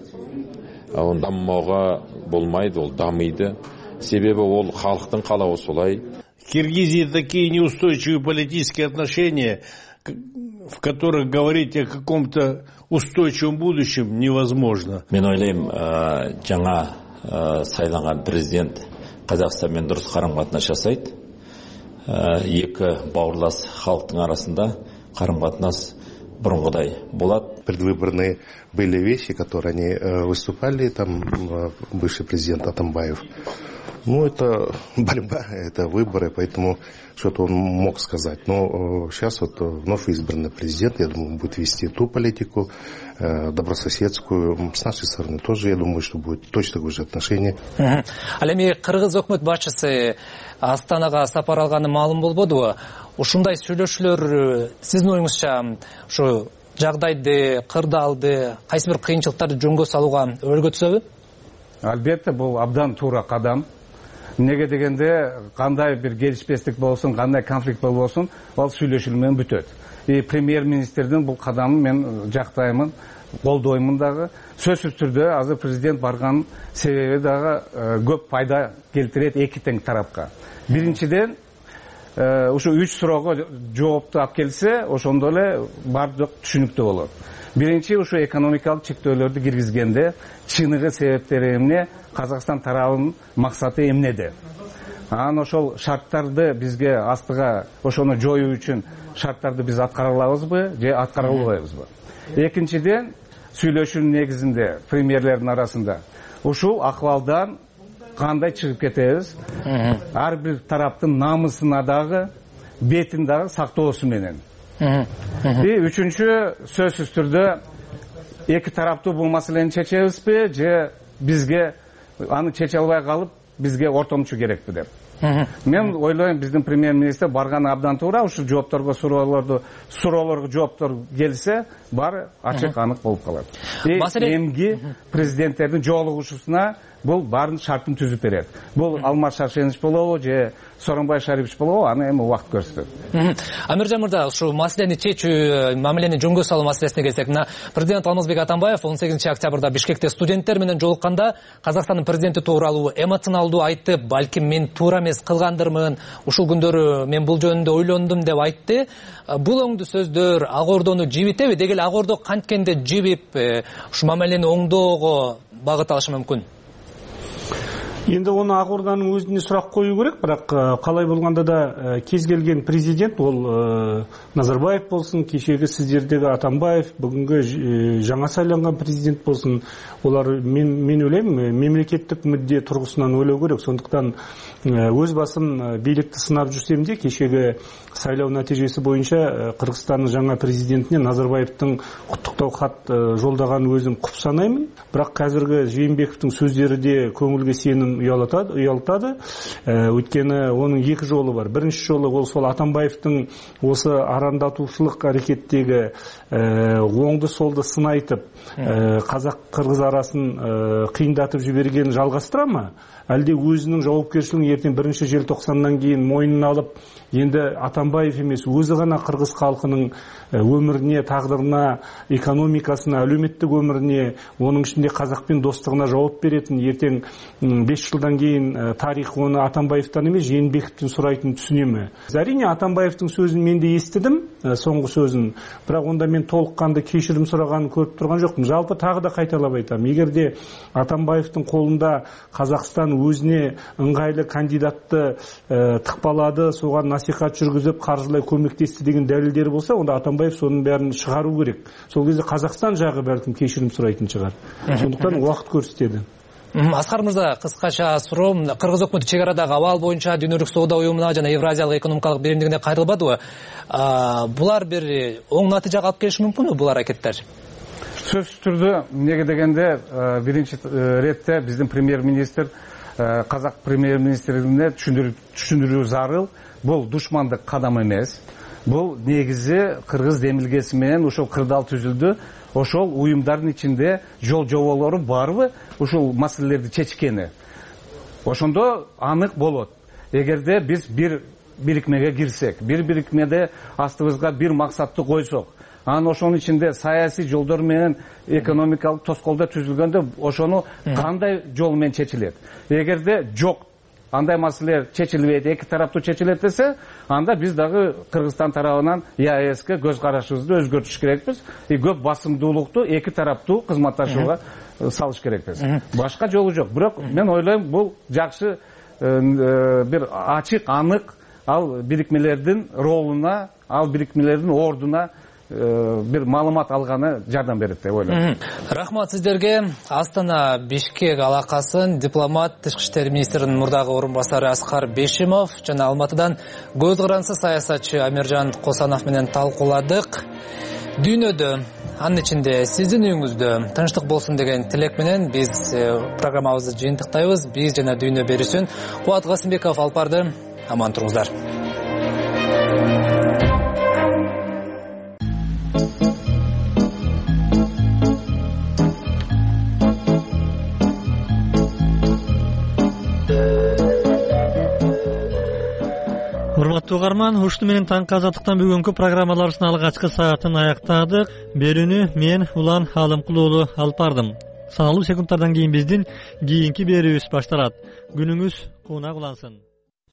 Оны дамымауға болмайды, ол дамиды. Себебі ол халықтың қалауы солай. В Киргизии такие неустойчивые политические отношения, в которых говорить о каком-то устойчивом будущем невозможно. Мен ойлаймын, жаңа сайланған президент Қазақстанмен дұрыс қарым-қатынас жасайды. Екі бауырлас халықтың арасында қарым-қатынас бұрынғыдай болады. Предвыборные были вещи, которые они выступали, там бывший президент Атамбаев. Ну, это борьба, это выборы, поэтому что-то он мог сказать. Но сейчас вот вновь избранный президент, я думаю, будет вести ту политику добрососедскую. С нашей стороны тоже, я думаю, что будет точно такое же отношение. Ал эми Кыргыз өкмөт башчысы Астанага сапар алганы маалым болбодубу? Ушундай сүйлөшүүлөр сиздин оюңузча ушу жагдайды, кырдаалды, кайсы бир кыйынчылыктарды жөнгө салууга өргө түзөбү? Албетте, бул абдан туура кадам. Неге дегенде кандай бир келишпестик болсун, кандай конфликт болбосун, ал сүйлөшүү менен бүтөт. И премьер-министрдин бул кадамын мен жактаймын, колдоймун дагы. Сөзсүз түрдө азыр президент барган себеби дагы көп пайда келтирет эки тең тарапка. Биринчиден, ушу үч суроого жоопту алып келсе, ошондо эле бардык түшүнүктүү болот. Биринчи, ушу экономикалык чектөөлөрдү киргизгенде чыныгы себептери эмне, Казакстан тарабынын максаты эмнеде? Анан ошол шарттарды бизге астыга ошону жоюу үчүн шарттарды биз аткара алабызбы, же аткара албайбызбы? Экинчиден, сүйлөшүүнүн негизинде премьерлердин арасында ушул акыбалдан кандай чыгып кетебиз? Ар бир тараптын намысына дагы, бетин дагы сактоосу менен. И үчүнчү, сөзсүз түрдө эки тараптуу бул маселени чечебизби, же бизге аны чече албай калып, бизге ортомчу керекпи деп. Мен ойлойм, биздин премьер-министр барганы абдан туура, ушул жоопторго, суроолорду, суроолорго жооптор келсе, баары ачык анык болуп калат. И эмги президенттердин жолугушусуна бул баарын шартын түзүп берет. Бул Алмаз Шаршенович болобу, же Сооронбай Шарипович болобу, аны эми убакыт көрсөтөт. Амиржан мырза, ушу маселени чечүү, мамилени жөнгө салуу маселесине келсек, мына президент Алмазбек Атамбаев он сегизинчи октябрда Бишкекте студенттер менен жолукканда Казакстандын президенти тууралуу эмоционалдуу айтып, балким мен туура эмес кылгандырмын, ушул күндөрү мен бул жөнүндө ойлондум деп айтты. Бул оңдуу сөздөр Ак Ордону жибитеби? Дегеле Ак Ордо канткенде жибип, ушу мамилени оңдоого багыт алышы мүмкүн? Енді оны Ак Орданын өзіне сұрақ қою керек, бірақ қалай болғанда да кез келген президент, ол Назарбаев болсын, кешегі сіздердегі Атамбаев, бүгінгі жаңа сайланған президент болсын, олар мен, мен ойлаймын, мемлекеттік мүдде тұрғысынан ойлау керек. Сондықтан өз басым билікті сынап жүрсем де, кешегі сайлау нәтижесі бойынша Қырғызстанның жаңа президентіне Назарбаевтың құттықтау хат жолдаған өзім құп санаймын. Бірақ қазіргі Жээнбековтің сөздері де көңілге сенім ұялтады, ұялтады. Өйткені оның екі жолы бар. Бірінші жолы ол сол Атамбаевтың осы арандатушылық әрекеттегі оңды солды сын айтып, қазақ-қырғыз арасын қиындатып жіберген жалғастыра ма? Әлде өзінің жауапкершілігін ертең бірінші желтоқсаннан кейін мойнына алып, енді Атамбаев емес, өзі ғана қырғыз халқының өміріне, тағдырына, экономикасына, әлеуметтік өміріне, оның ішінде қазақпен достығына жауап беретін, ертең бес жылдан кейін тарих оны Атамбаевтан емес, Жээнбековтен сұрайтын түсіне ме? Әрине, Атамбаевтың сөзін мен де естідім, соңғы сөзін, бірақ онда мен толыққанды кешірім сұрағанын көріп тұрған жоқпын. Жалпы тағы да қайталап айтамын, егер де Атамбаевтың қолында Қазақстан өзіне ыңғайлы кандидатты тықпалады, соған насихат жүргізіп, қаржылай көмектесті деген дәлелдері болса, онда Атамбаев соның бәрін шығару керек. Сол кезде Қазақстан жағы бәлкім кешірім сұрайтын шығар. Сондықтан уақыт көрсетеді. Аскар мырза, кыскача суроом, Кыргыз өкмөтү чек арадагы абал боюнча Дүйнөлүк соода уюмуна жана Евразиялык экономикалык биримдигине кайрылбадыбы? Булар бир оң натыйжага алып келиши мүмкүнбү бул аракеттер? Сөзсүз түрдө эмнеге дегенде биринчи иретте биздин премьер-министр казак премьер-министрине түшүндүрүү зарыл. Бул душмандык кадам эмес. Бул негизи Кыргыз демилгеси менен ошол кырдаал түзүлдү. Ошол уюмдардын ичинде жол жоболору барбы ушул маселелерди чечкени. Ошондо анык болот. Эгерде биз бир бирикмеге кирсек, бир бирикмеде астыбызга бир максатты койсок, анан ошонун ичинде саясий жолдор менен экономикалык тоскоолдор түзүлгөндө ошону кандай жол менен чечилет? Эгерде жок, андай маселелер чечилбейт, эки тараптуу чечилет десе, анда биз дагы Кыргызстан тарабынан ЕАЭСке көз карашыбызды өзгөртүш керекпиз. И көп басымдуулукту эки тараптуу кызматташууга салыш керекпиз. Башка жолу жок. Бирок мен ойлойм, бул жакшы бир ачык, анык ал бирикмелердин ролуна, ал бирикмелердин ордуна бир маалымат алганы жардам берет деп ойлойм. Рахмат сиздерге. Астана Бишкек алакасын дипломат тышкы иштер министринин мурдагы орун басары Аскар Бешимов жана Алматыдан көз карансыз саясатчы Амиржан Косанов менен талкууладык. Дүйнөдө, анын ичинде сиздин үйүңүздө тынчтык болсун деген тилек менен биз программабызды жыйынтыктайбыз. Биз жана дүйнө берүүсүн Кубат Касымбеков алып барды. Аман туруңуздар. Урматтуу угарман, ушуну менен таңкы азаттыктан бүгүнкү программаларыбыздын алгачкы саатын аяктадык. Берүүнү мен Улан Алымкул уулу алып бардым. Саналуу секундтардан кийин биздин кийинки берүүбүз башталат. Күнүңүз куунак улансын.